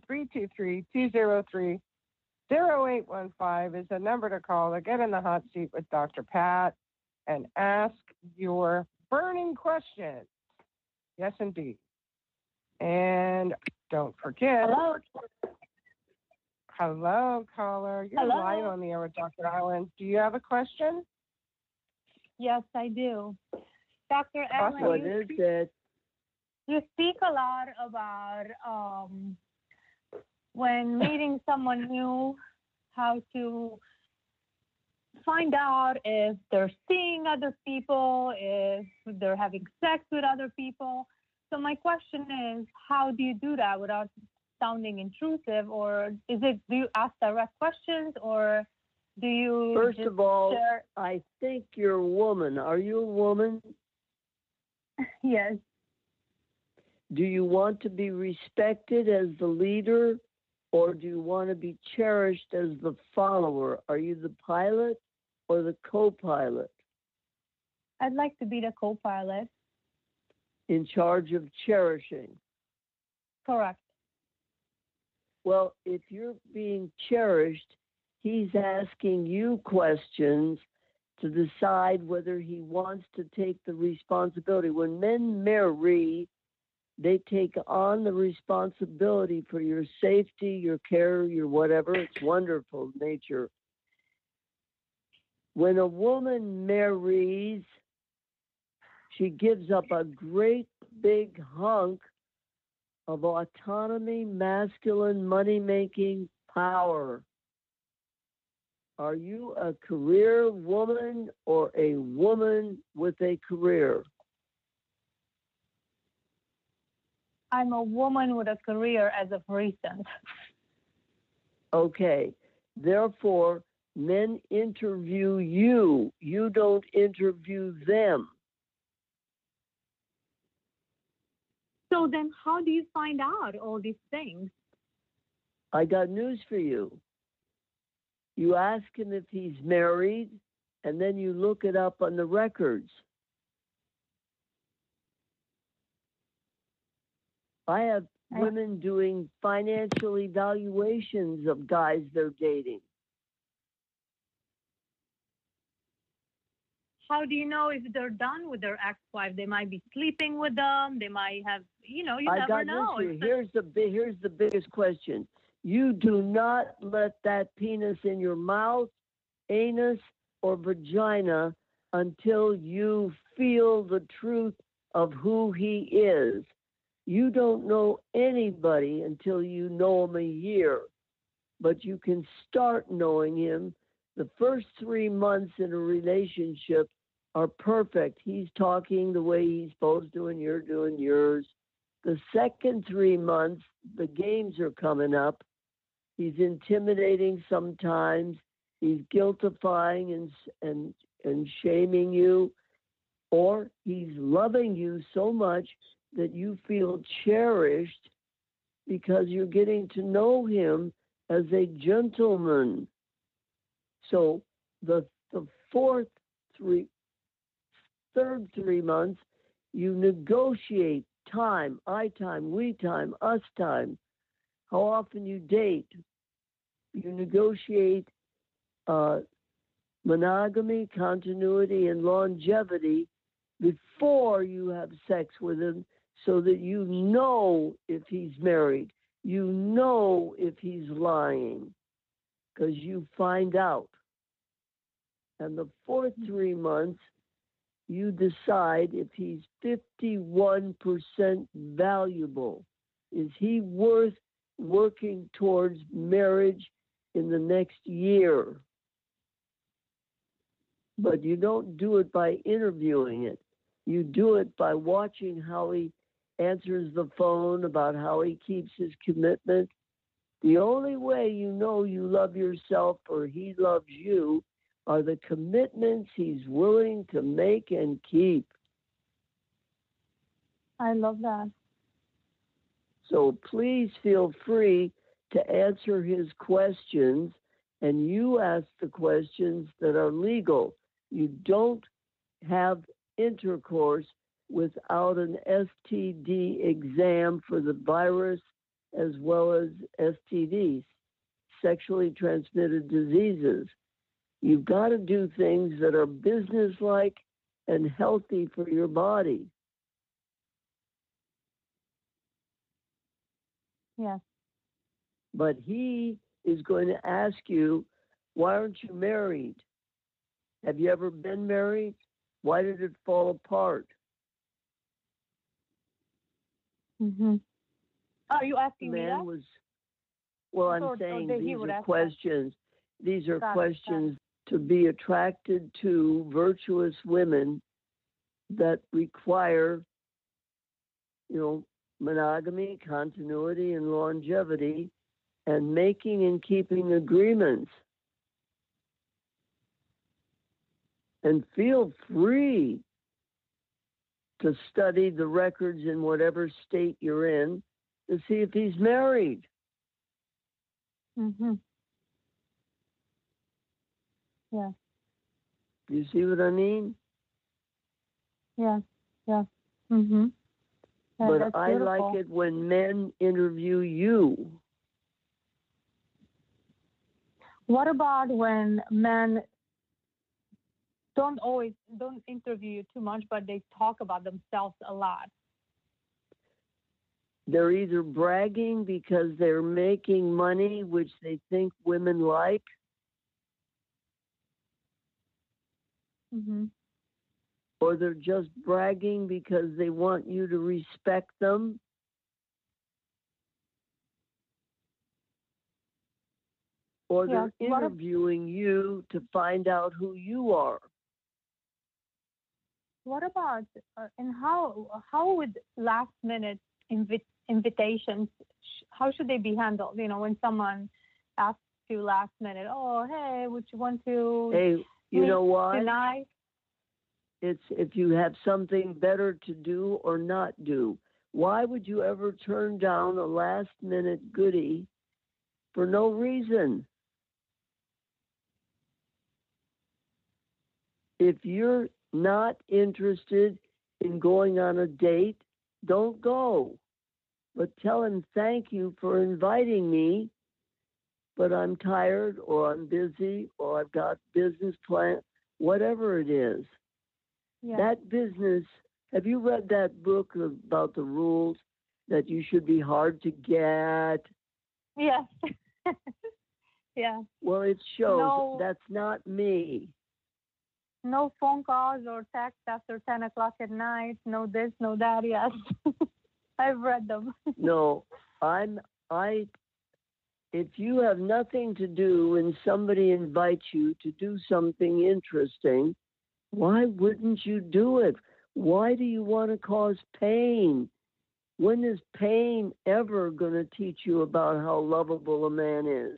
323-203-0815 is the number to call to get in the hot seat with Dr. Pat and ask your burning questions. Yes, indeed. And don't forget. Hello, caller. You're live on the air with Dr. Allen. Do you have a question? Yes, I do. Dr. Allen, what is it? You speak a lot about when meeting someone new, how to find out if they're seeing other people, if they're having sex with other people. So my question is, how do you do that without sounding intrusive, or is it, do you ask direct questions, or do you First just of all, share? I think you're a woman. Are you a woman? Yes. Do you want to be respected as the leader, or do you want to be cherished as the follower? Are you the pilot or the co-pilot? I'd like to be the co-pilot. In charge of cherishing. Correct. Well, if you're being cherished, he's asking you questions to decide whether he wants to take the responsibility. When men marry, they take on the responsibility for your safety, your care, your whatever. It's wonderful nature. When a woman marries, she gives up a great big hunk of autonomy, masculine money-making power. Are you a career woman or a woman with a career? I'm a woman with a career as of recent. Okay. Therefore, men interview you. You don't interview them. So then how do you find out all these things? I got news for you. You ask him if he's married, and then you look it up on the records. I have women doing financial evaluations of guys they're dating. How do you know if they're done with their ex-wife? They might be sleeping with them. They might have, you never know. Here's the biggest question. You do not let that penis in your mouth, anus, or vagina until you feel the truth of who he is. You don't know anybody until you know him a year, but you can start knowing him. The first 3 months in a relationship are perfect. He's talking the way he's supposed to, and you're doing yours. The second 3 months, the games are coming up. He's intimidating sometimes. He's guiltifying and shaming you, or he's loving you so much that you feel cherished because you're getting to know him as a gentleman. So the third 3 months, you negotiate time, I time, we time, us time, how often you date. You negotiate monogamy, continuity, and longevity before you have sex with him, so that you know if he's married. You know if he's lying, because you find out. And the fourth 3 months, you decide if he's 51% valuable. Is he worth working towards marriage in the next year? But you don't do it by interviewing it. You do it by watching how he answers the phone, about how he keeps his commitment. The only way you know you love yourself or he loves you are the commitments he's willing to make and keep. I love that. So please feel free to answer his questions, and you ask the questions that are legal. You don't have intercourse without an STD exam for the virus as well as STDs, sexually transmitted diseases. You've got to do things that are businesslike and healthy for your body. Yes. But he is going to ask you, why aren't you married? Have you ever been married? Why did it fall apart? Mm-hmm. Are you asking me that? I'm saying these are questions. These are questions to be attracted to virtuous women that require, monogamy, continuity, and longevity, and making and keeping agreements. And feel free to study the records in whatever state you're in to see if he's married. Mm-hmm. Yeah. You see what I mean? Yeah. Yeah. Mm-hmm. Yeah, but I like it when men interview you. What about when men don't interview you too much, but they talk about themselves a lot? They're either bragging because they're making money, which they think women like. Mm-hmm. Or they're just bragging because they want you to respect them. Or they're interviewing you to find out who you are. What about, and how would last minute invitations, how should they be handled? You know, when someone asks you last minute, oh, hey, would you want to you know what? tonight? It's if you have something better to do or not do. Why would you ever turn down a last minute goodie for no reason? If you're not interested in going on a date, don't go. But tell him thank you for inviting me, but I'm tired or I'm busy or I've got business plan, whatever it is. Yeah. That business, have you read that book about the rules that you should be hard to get? Yes. Yeah. Well, it shows that's not me. No phone calls or texts after 10 o'clock at night. No this, no that. Yes. I've read them. No, if you have nothing to do and somebody invites you to do something interesting, why wouldn't you do it? Why do you want to cause pain? When is pain ever going to teach you about how lovable a man is?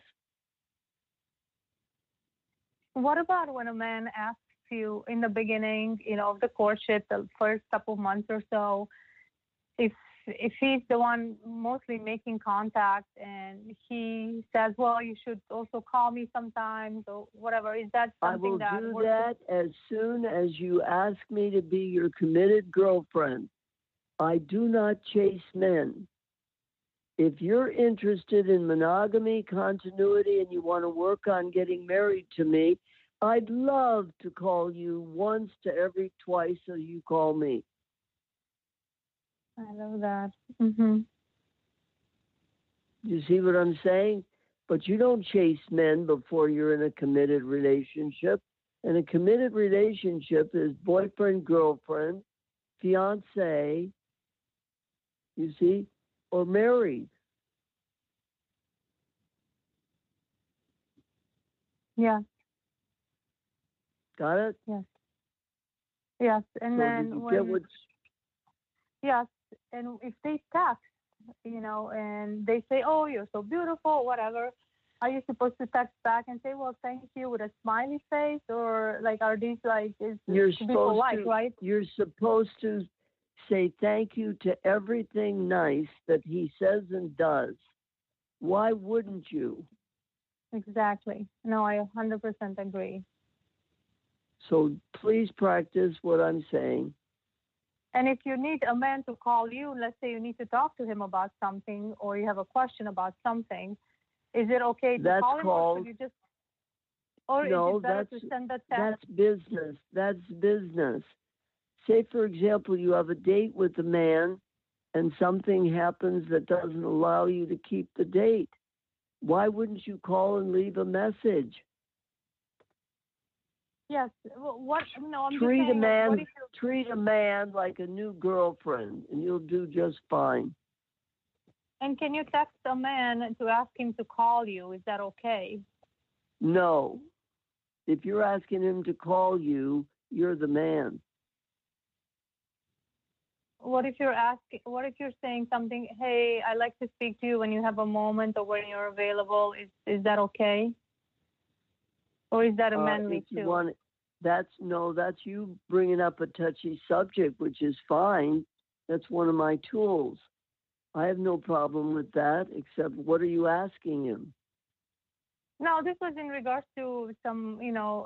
What about when a man asks you in the beginning, you know, of the courtship, the first couple months or so, if he's the one mostly making contact and he says, well, you should also call me sometimes or whatever, is that something that... I will do that as soon as you ask me to be your committed girlfriend. I do not chase men. If you're interested in monogamy, continuity, and you want to work on getting married to me, I'd love to call you once to every twice so you call me. I love that. Mm-hmm. You see what I'm saying? But you don't chase men before you're in a committed relationship. And a committed relationship is boyfriend, girlfriend, fiance, you see, or married. Yeah. Got it? Yes. Yes. And so then yes, and if they text, you know, and they say, oh, you're so beautiful, whatever, are you supposed to text back and say, well, thank you with a smiley face? Or like, are these like, you're to be polite, right? You're supposed to say thank you to everything nice that he says and does. Why wouldn't you? Exactly. No, I 100% agree. So please practice what I'm saying. And if you need a man to call you, let's say you need to talk to him about something or you have a question about something, is it okay to call him or should you just... Or no, is it better to send a text? That's business. That's business. Say, for example, you have a date with a man and something happens that doesn't allow you to keep the date. Why wouldn't you call and leave a message? Yes. Well, I'm treat just saying, treat a man like a new girlfriend, and you'll do just fine. And can you text a man to ask him to call you? Is that okay? No. If you're asking him to call you, you're the man. what if you're saying something, hey, I'd like to speak to you when you have a moment or when you're available? Is that okay? Or is that a manly too? That's you bringing up a touchy subject, which is fine. That's one of my tools. I have no problem with that, except what are you asking him? No, this was in regards to some,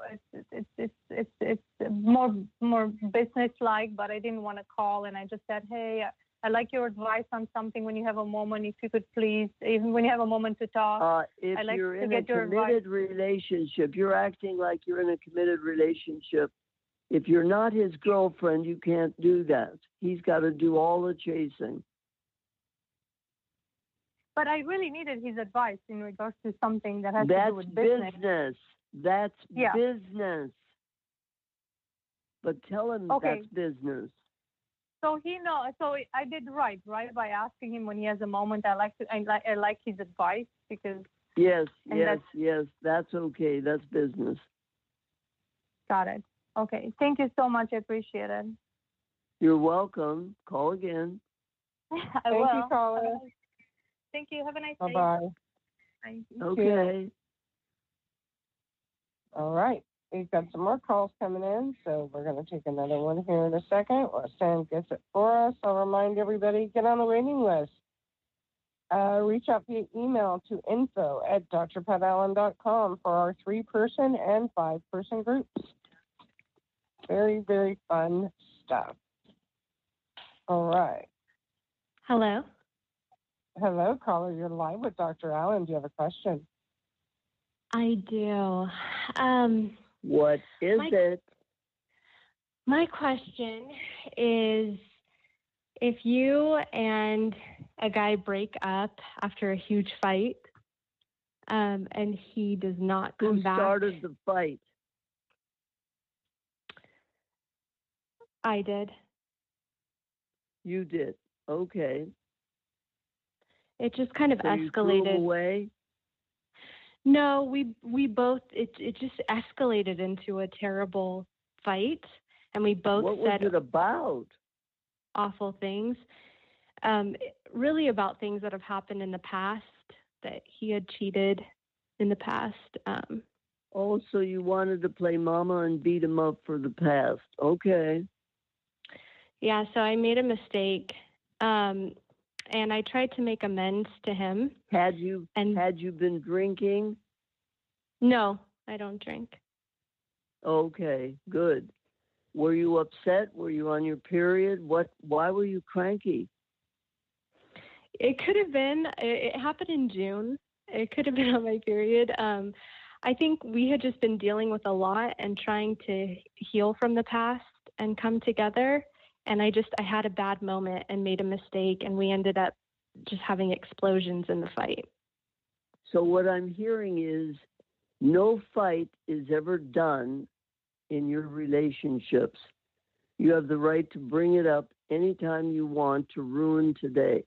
it's more business-like, but I didn't want to call, and I just said, hey, I'd like your advice on something when you have a moment, if you could please, even when you have a moment to talk. If you're in a committed relationship, you're acting like you're in a committed relationship. If you're not his girlfriend, you can't do that. He's got to do all the chasing. But I really needed his advice in regards to something that has to do with business. That's business. But tell him that's business. So So I did right by asking him when he has a moment. I like his advice because. Yes. That's okay. That's business. Got it. Okay. Thank you so much. I appreciate it. You're welcome. Call again. Thank you, caller. Thank you. Have a nice day. Bye-bye. Bye. Okay. All right. We've got some more calls coming in, so we're going to take another one here in a second while Sam gets it for us. I'll remind everybody, get on the waiting list. Reach out via email to info@drpatallen.com for our 3-person and 5-person groups. Very, very fun stuff. All right. Hello. Hello, caller. You're live with Dr. Allen. Do you have a question? I do. What is it? My question is, if you and a guy break up after a huge fight, and he does not come back. Who started the fight? I did. You did. Okay. It just kind of escalated. You threw him away? No, we both. It just escalated into a terrible fight, and we both said. What was it about? Awful things. Really about things that have happened in the past, that he had cheated in the past. Oh, so you wanted to play mama and beat him up for the past. Okay. Yeah, so I made a mistake. And I tried to make amends to him. Had you been drinking? No, I don't drink. Okay, good. Were you upset? Were you on your period? Why were you cranky? It could have been. It happened in June. It could have been on my period. I think we had just been dealing with a lot and trying to heal from the past and come together. And I had a bad moment and made a mistake, and we ended up just having explosions in the fight. So what I'm hearing is no fight is ever done in your relationships. You have the right to bring it up anytime you want to ruin today.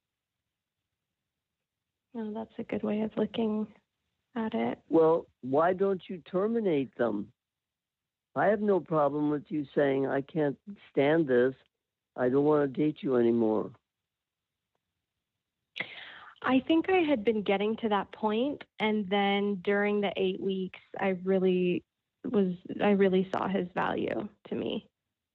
Oh, that's a good way of looking at it. Well, why don't you terminate them? I have no problem with you saying, I can't stand this. I don't want to date you anymore. I think I had been getting to that point, and then during the 8 weeks, I really saw his value to me.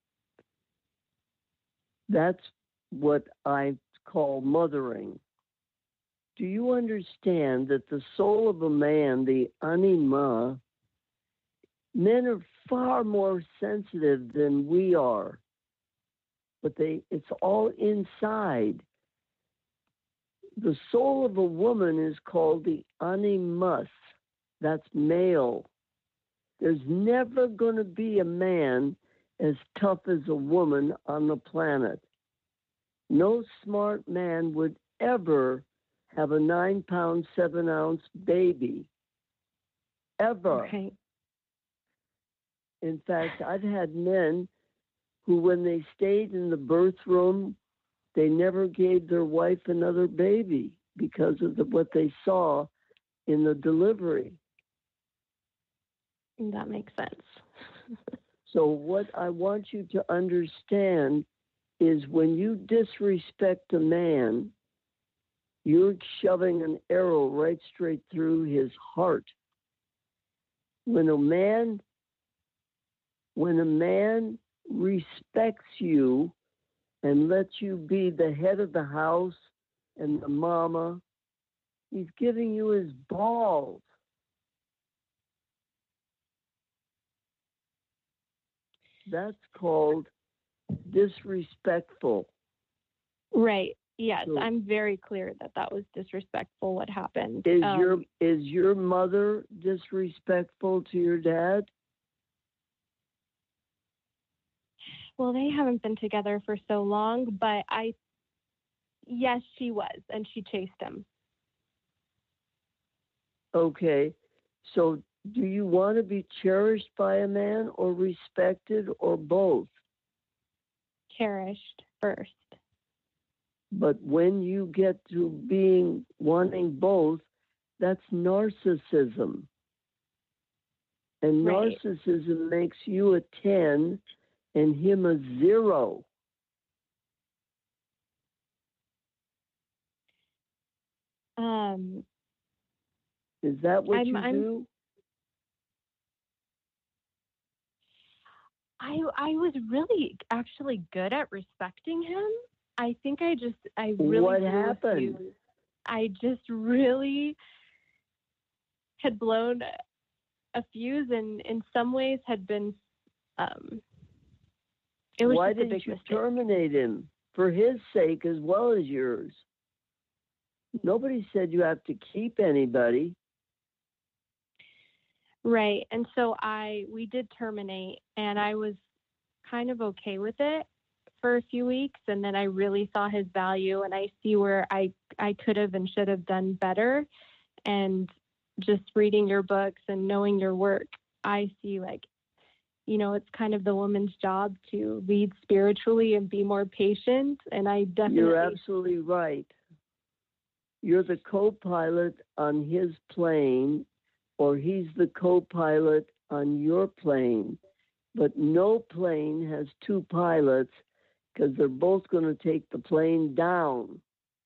That's what I call mothering. Do you understand that the soul of a man, the anima, men are far more sensitive than we are, but it's all inside. The soul of a woman is called the animus. That's male. There's never going to be a man as tough as a woman on the planet. No smart man would ever have a 9-pound, 7-ounce baby. Ever. Okay. In fact, I've had men who, when they stayed in the birth room, they never gave their wife another baby because of what they saw in the delivery. That makes sense. So what I want you to understand is when you disrespect a man, you're shoving an arrow right straight through his heart. When a man respects you and lets you be the head of the house and the mama, he's giving you his balls. That's called disrespectful. Right. Yes, So I'm very clear that that was disrespectful what happened. is your mother disrespectful to your dad? Well, they haven't been together for so long, but yes, she was, and she chased him. Okay. So do you want to be cherished by a man or respected or both? Cherished first. But when you get to wanting both, that's narcissism. And Right. narcissism makes you a 10 and him a 0. Is that what you do? I was really actually good at respecting him. I think I really What blew a happened? fuse. I just really had blown a fuse, and in some ways had been. It was Why just a didn't big you mistake. terminate him for his sake as well as yours? Nobody said you have to keep anybody. Right. And so we did terminate, and I was kind of okay with it for a few weeks. And then I really saw his value, and I see where I could have and should have done better. And just reading your books and knowing your work, I see it's kind of the woman's job to lead spiritually and be more patient. And I definitely. You're absolutely right. You're the co-pilot on his plane, or he's the co-pilot on your plane. But no plane has two pilots because they're both going to take the plane down.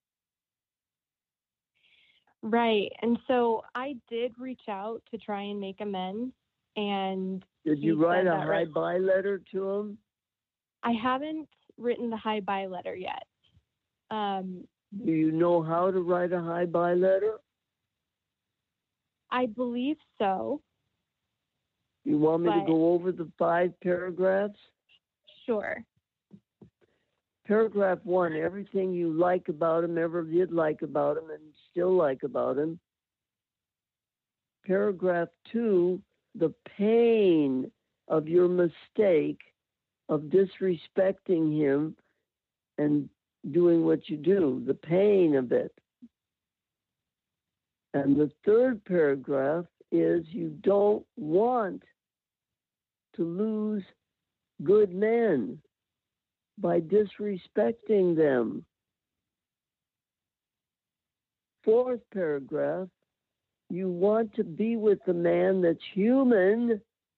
Right. And so I did reach out to try and make amends. And did you write a hi-bye letter to him? I haven't written the hi-bye letter yet. Do you know how to write a hi-bye letter? I believe so. You want me to go over the 5 paragraphs? Sure. Paragraph 1, everything you like about him, ever did like about him, and still like about him. Paragraph 2, the pain of your mistake of disrespecting him and doing what you do, the pain of it. And the 3rd paragraph is you don't want to lose good men by disrespecting them. 4th paragraph, you want to be with a man that's human,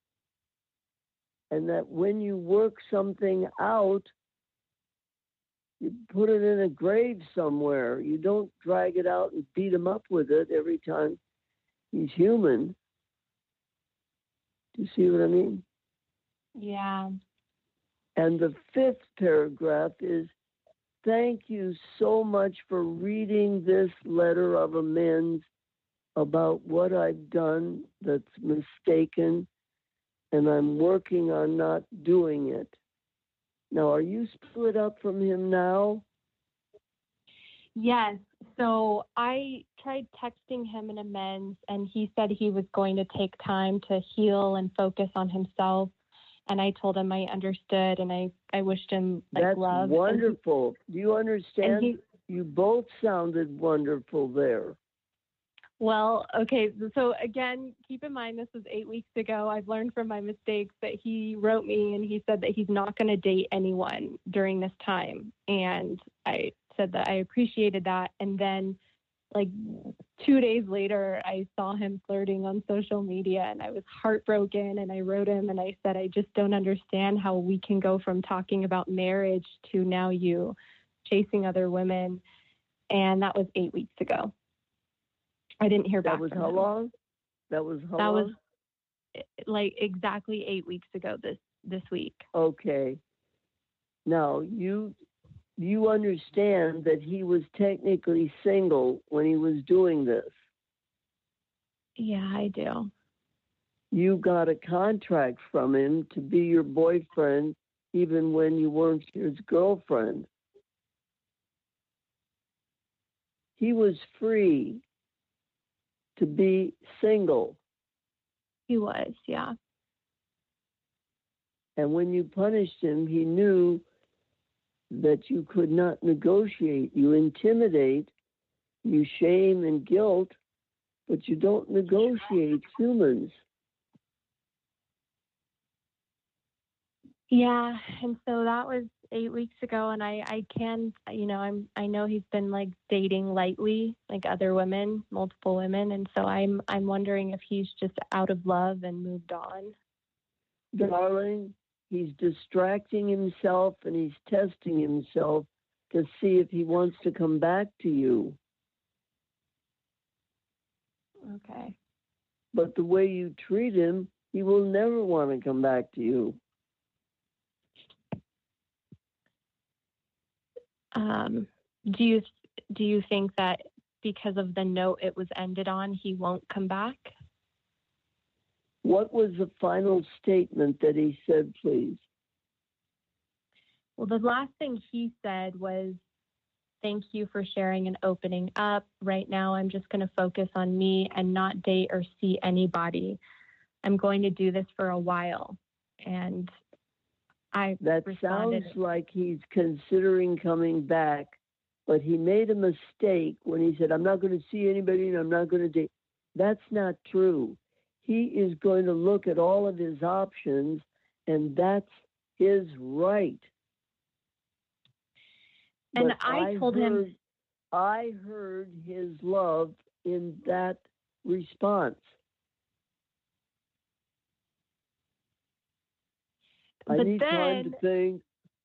and that when you work something out, you put it in a grave somewhere. You don't drag it out and beat him up with it every time he's human. Do you see what I mean? Yeah. And the 5th paragraph is, thank you so much for reading this letter of amends about what I've done that's mistaken, and I'm working on not doing it. Now, are you split up from him now? Yes. So I tried texting him an amends, and he said he was going to take time to heal and focus on himself. And I told him I understood, and I wished him That's love. wonderful. Do you understand? You both sounded wonderful there. Well, okay. So again, keep in mind, this was 8 weeks ago. I've learned from my mistakes that he wrote me and he said that he's not going to date anyone during this time. And I said that I appreciated that. And then like 2 days later, I saw him flirting on social media and I was heartbroken, and I wrote him and I said, I just don't understand how we can go from talking about marriage to now you chasing other women. And that was 8 weeks ago. I didn't hear back from him. That was how long? That was how long? That was like exactly 8 weeks ago this week. Okay. Now, you understand that he was technically single when he was doing this. Yeah, I do. You got a contract from him to be your boyfriend even when you weren't his girlfriend. He was free to be single. He was, yeah. And when you punished him, he knew that you could not negotiate. You intimidate, you shame and guilt, but you don't negotiate humans. Yeah, and so that was 8 weeks ago, and I can, I know he's been like dating lightly, like other women, multiple women, and so I'm wondering if he's just out of love and moved on. Darling, he's distracting himself and he's testing himself to see if he wants to come back to you. Okay. But the way you treat him, he will never want to come back to you. Do you think that because of the note it was ended on, he won't come back? What was the final statement that he said, please? Well, the last thing he said was, thank you for sharing and opening up. Right now, I'm just going to focus on me and not date or see anybody. I'm going to do this for a while. And that sounds like he's considering coming back, but he made a mistake when he said, I'm not going to see anybody and I'm not going to date. That's not true. He is going to look at all of his options, and that's his right. And but I told him... I heard his love in that response. I need time to think.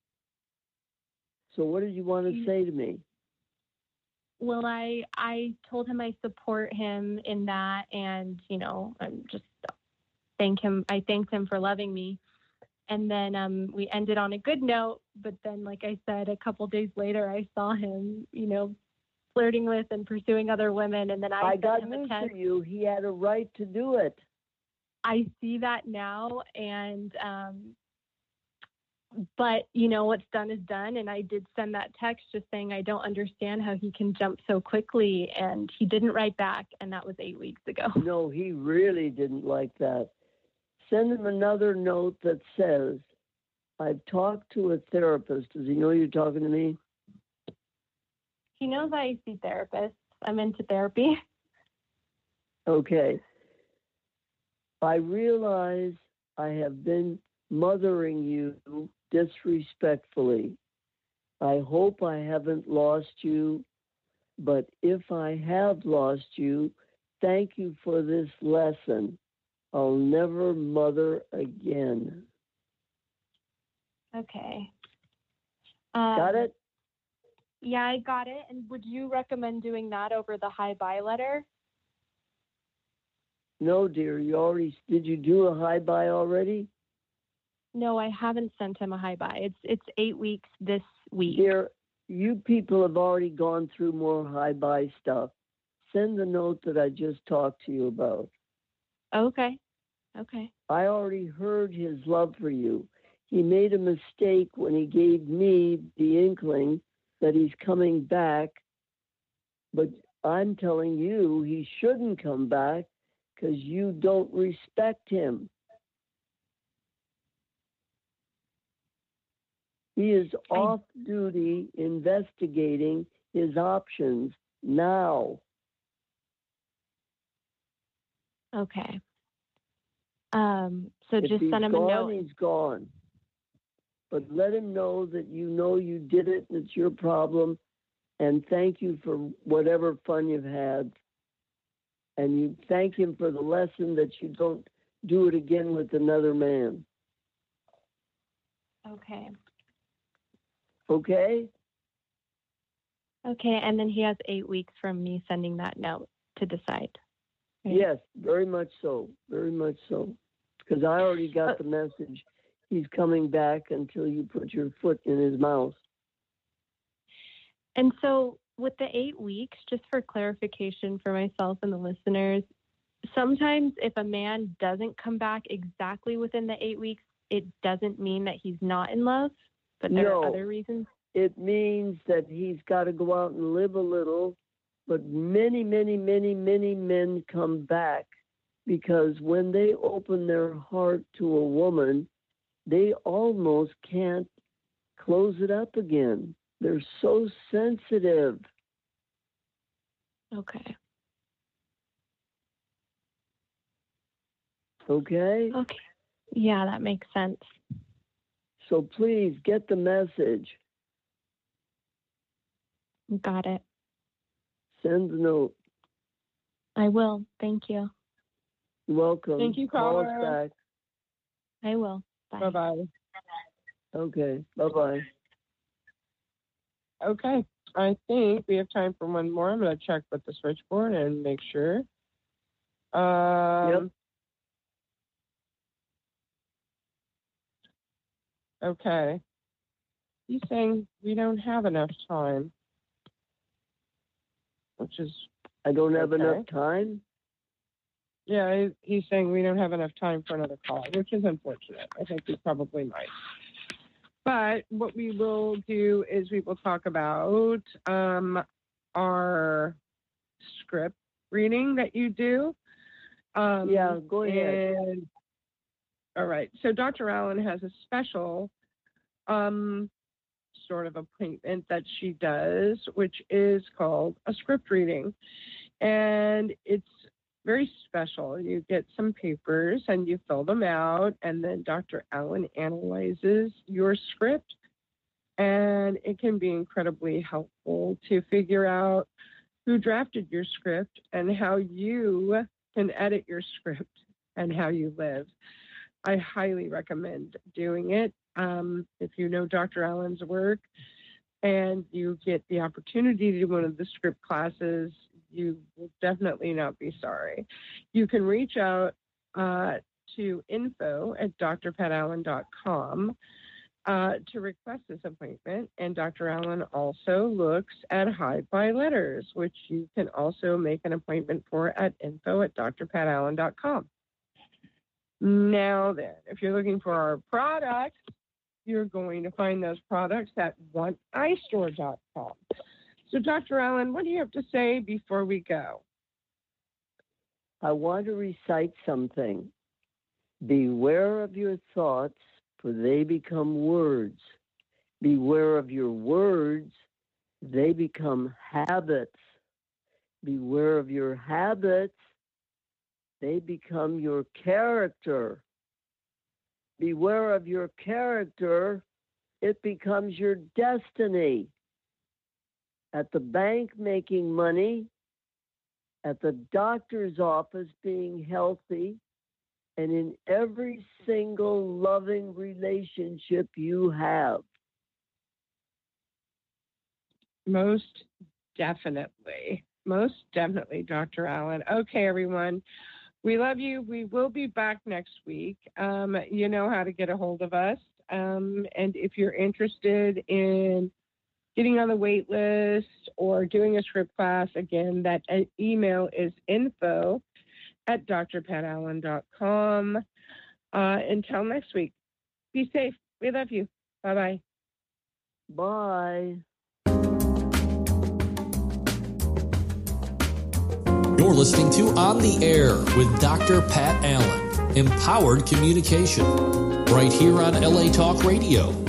So what did you want to say to me? Well, I told him I support him in that, and, I'm just I thanked him for loving me. And then we ended on a good note, but then, like I said, a couple days later, I saw him, flirting with and pursuing other women, and then I got news for you. He had a right to do it. I see that now, and but what's done is done, and I did send that text just saying I don't understand how he can jump so quickly, and he didn't write back, and that was 8 weeks ago. No, he really didn't like that. Send him another note that says, I've talked to a therapist. Does he know you're talking to me? He knows I see therapists. I'm into therapy. Okay. I realize I have been mothering you disrespectfully. I hope I haven't lost you, but if I have lost you, thank you for this lesson. I'll never mother again. Okay. Got it? Yeah, I got it. And would you recommend doing that over the hi-bye letter? No, dear. Did you do a hi-bye already? No, I haven't sent him a hi-bye. It's 8 weeks this week. Dear, you people have already gone through more hi-bye stuff. Send the note that I just talked to you about. Okay. I already heard his love for you. He made a mistake when he gave me the inkling that he's coming back. But I'm telling you, he shouldn't come back because you don't respect him. He is off duty investigating his options now. Okay. So just send him a note. He's gone. But let him know that you did it and it's your problem. and thank you for whatever fun you've had. And you thank him for the lesson that you don't do it again with another man. Okay. Okay? Okay, and then he has 8 weeks from me sending that note to decide. Right? Yes, very much so. Very much so. Because I already got the message. He's coming back until you put your foot in his mouth. And so with the 8 weeks, just for clarification for myself and the listeners, sometimes if a man doesn't come back exactly within the 8 weeks, it doesn't mean that he's not in love, but there are other reasons. It means that he's got to go out and live a little, but many, many, many, many men come back because when they open their heart to a woman, they almost can't close it up again. They're so sensitive. Okay. Okay? Okay. Yeah, that makes sense. So please get the message. Got it. Send the note. I will. Thank you. You're welcome. Thank you, Call us caller. back. I will. Bye. Bye-bye. Okay. Bye-bye. Okay. I think we have time for one more. I'm going to check with the switchboard and make sure. Yep. Okay. He's saying we don't have enough time, which is... I don't have Okay. enough time? Yeah, he's saying we don't have enough time for another call, which is unfortunate. I think we probably might. But what we will do is we will talk about our script reading that you do. Yeah, go ahead. All right. So Dr. Allen has a special sort of appointment that she does, which is called a script reading. And it's very special. You get some papers and you fill them out, and then Dr. Allen analyzes your script. And it can be incredibly helpful to figure out who drafted your script and how you can edit your script and how you live. I highly recommend doing it. If you know Dr. Allen's work and you get the opportunity to do one of the script classes, you will definitely not be sorry. You can reach out to info@drpatallen.com to request this appointment. And Dr. Allen also looks at hide-by letters, which you can also make an appointment for at info@drpatallen.com. Now then, if you're looking for our products, you're going to find those products at oneyestore.com. So, Dr. Allen, what do you have to say before we go? I want to recite something. Beware of your thoughts, for they become words. Beware of your words, they become habits. Beware of your habits, they become your character. Beware of your character, it becomes your destiny. At the bank making money, at the doctor's office being healthy, and in every single loving relationship you have. Most definitely. Most definitely, Dr. Allen. Okay, everyone. We love you. We will be back next week. You know how to get a hold of us. And if you're interested in getting on the wait list or doing a script class, again, that email is info@drpatallen.com. Until next week, be safe. We love you. Bye-bye. Bye. You're listening to On the Air with Dr. Pat Allen. Empowered communication. Right here on LA Talk Radio.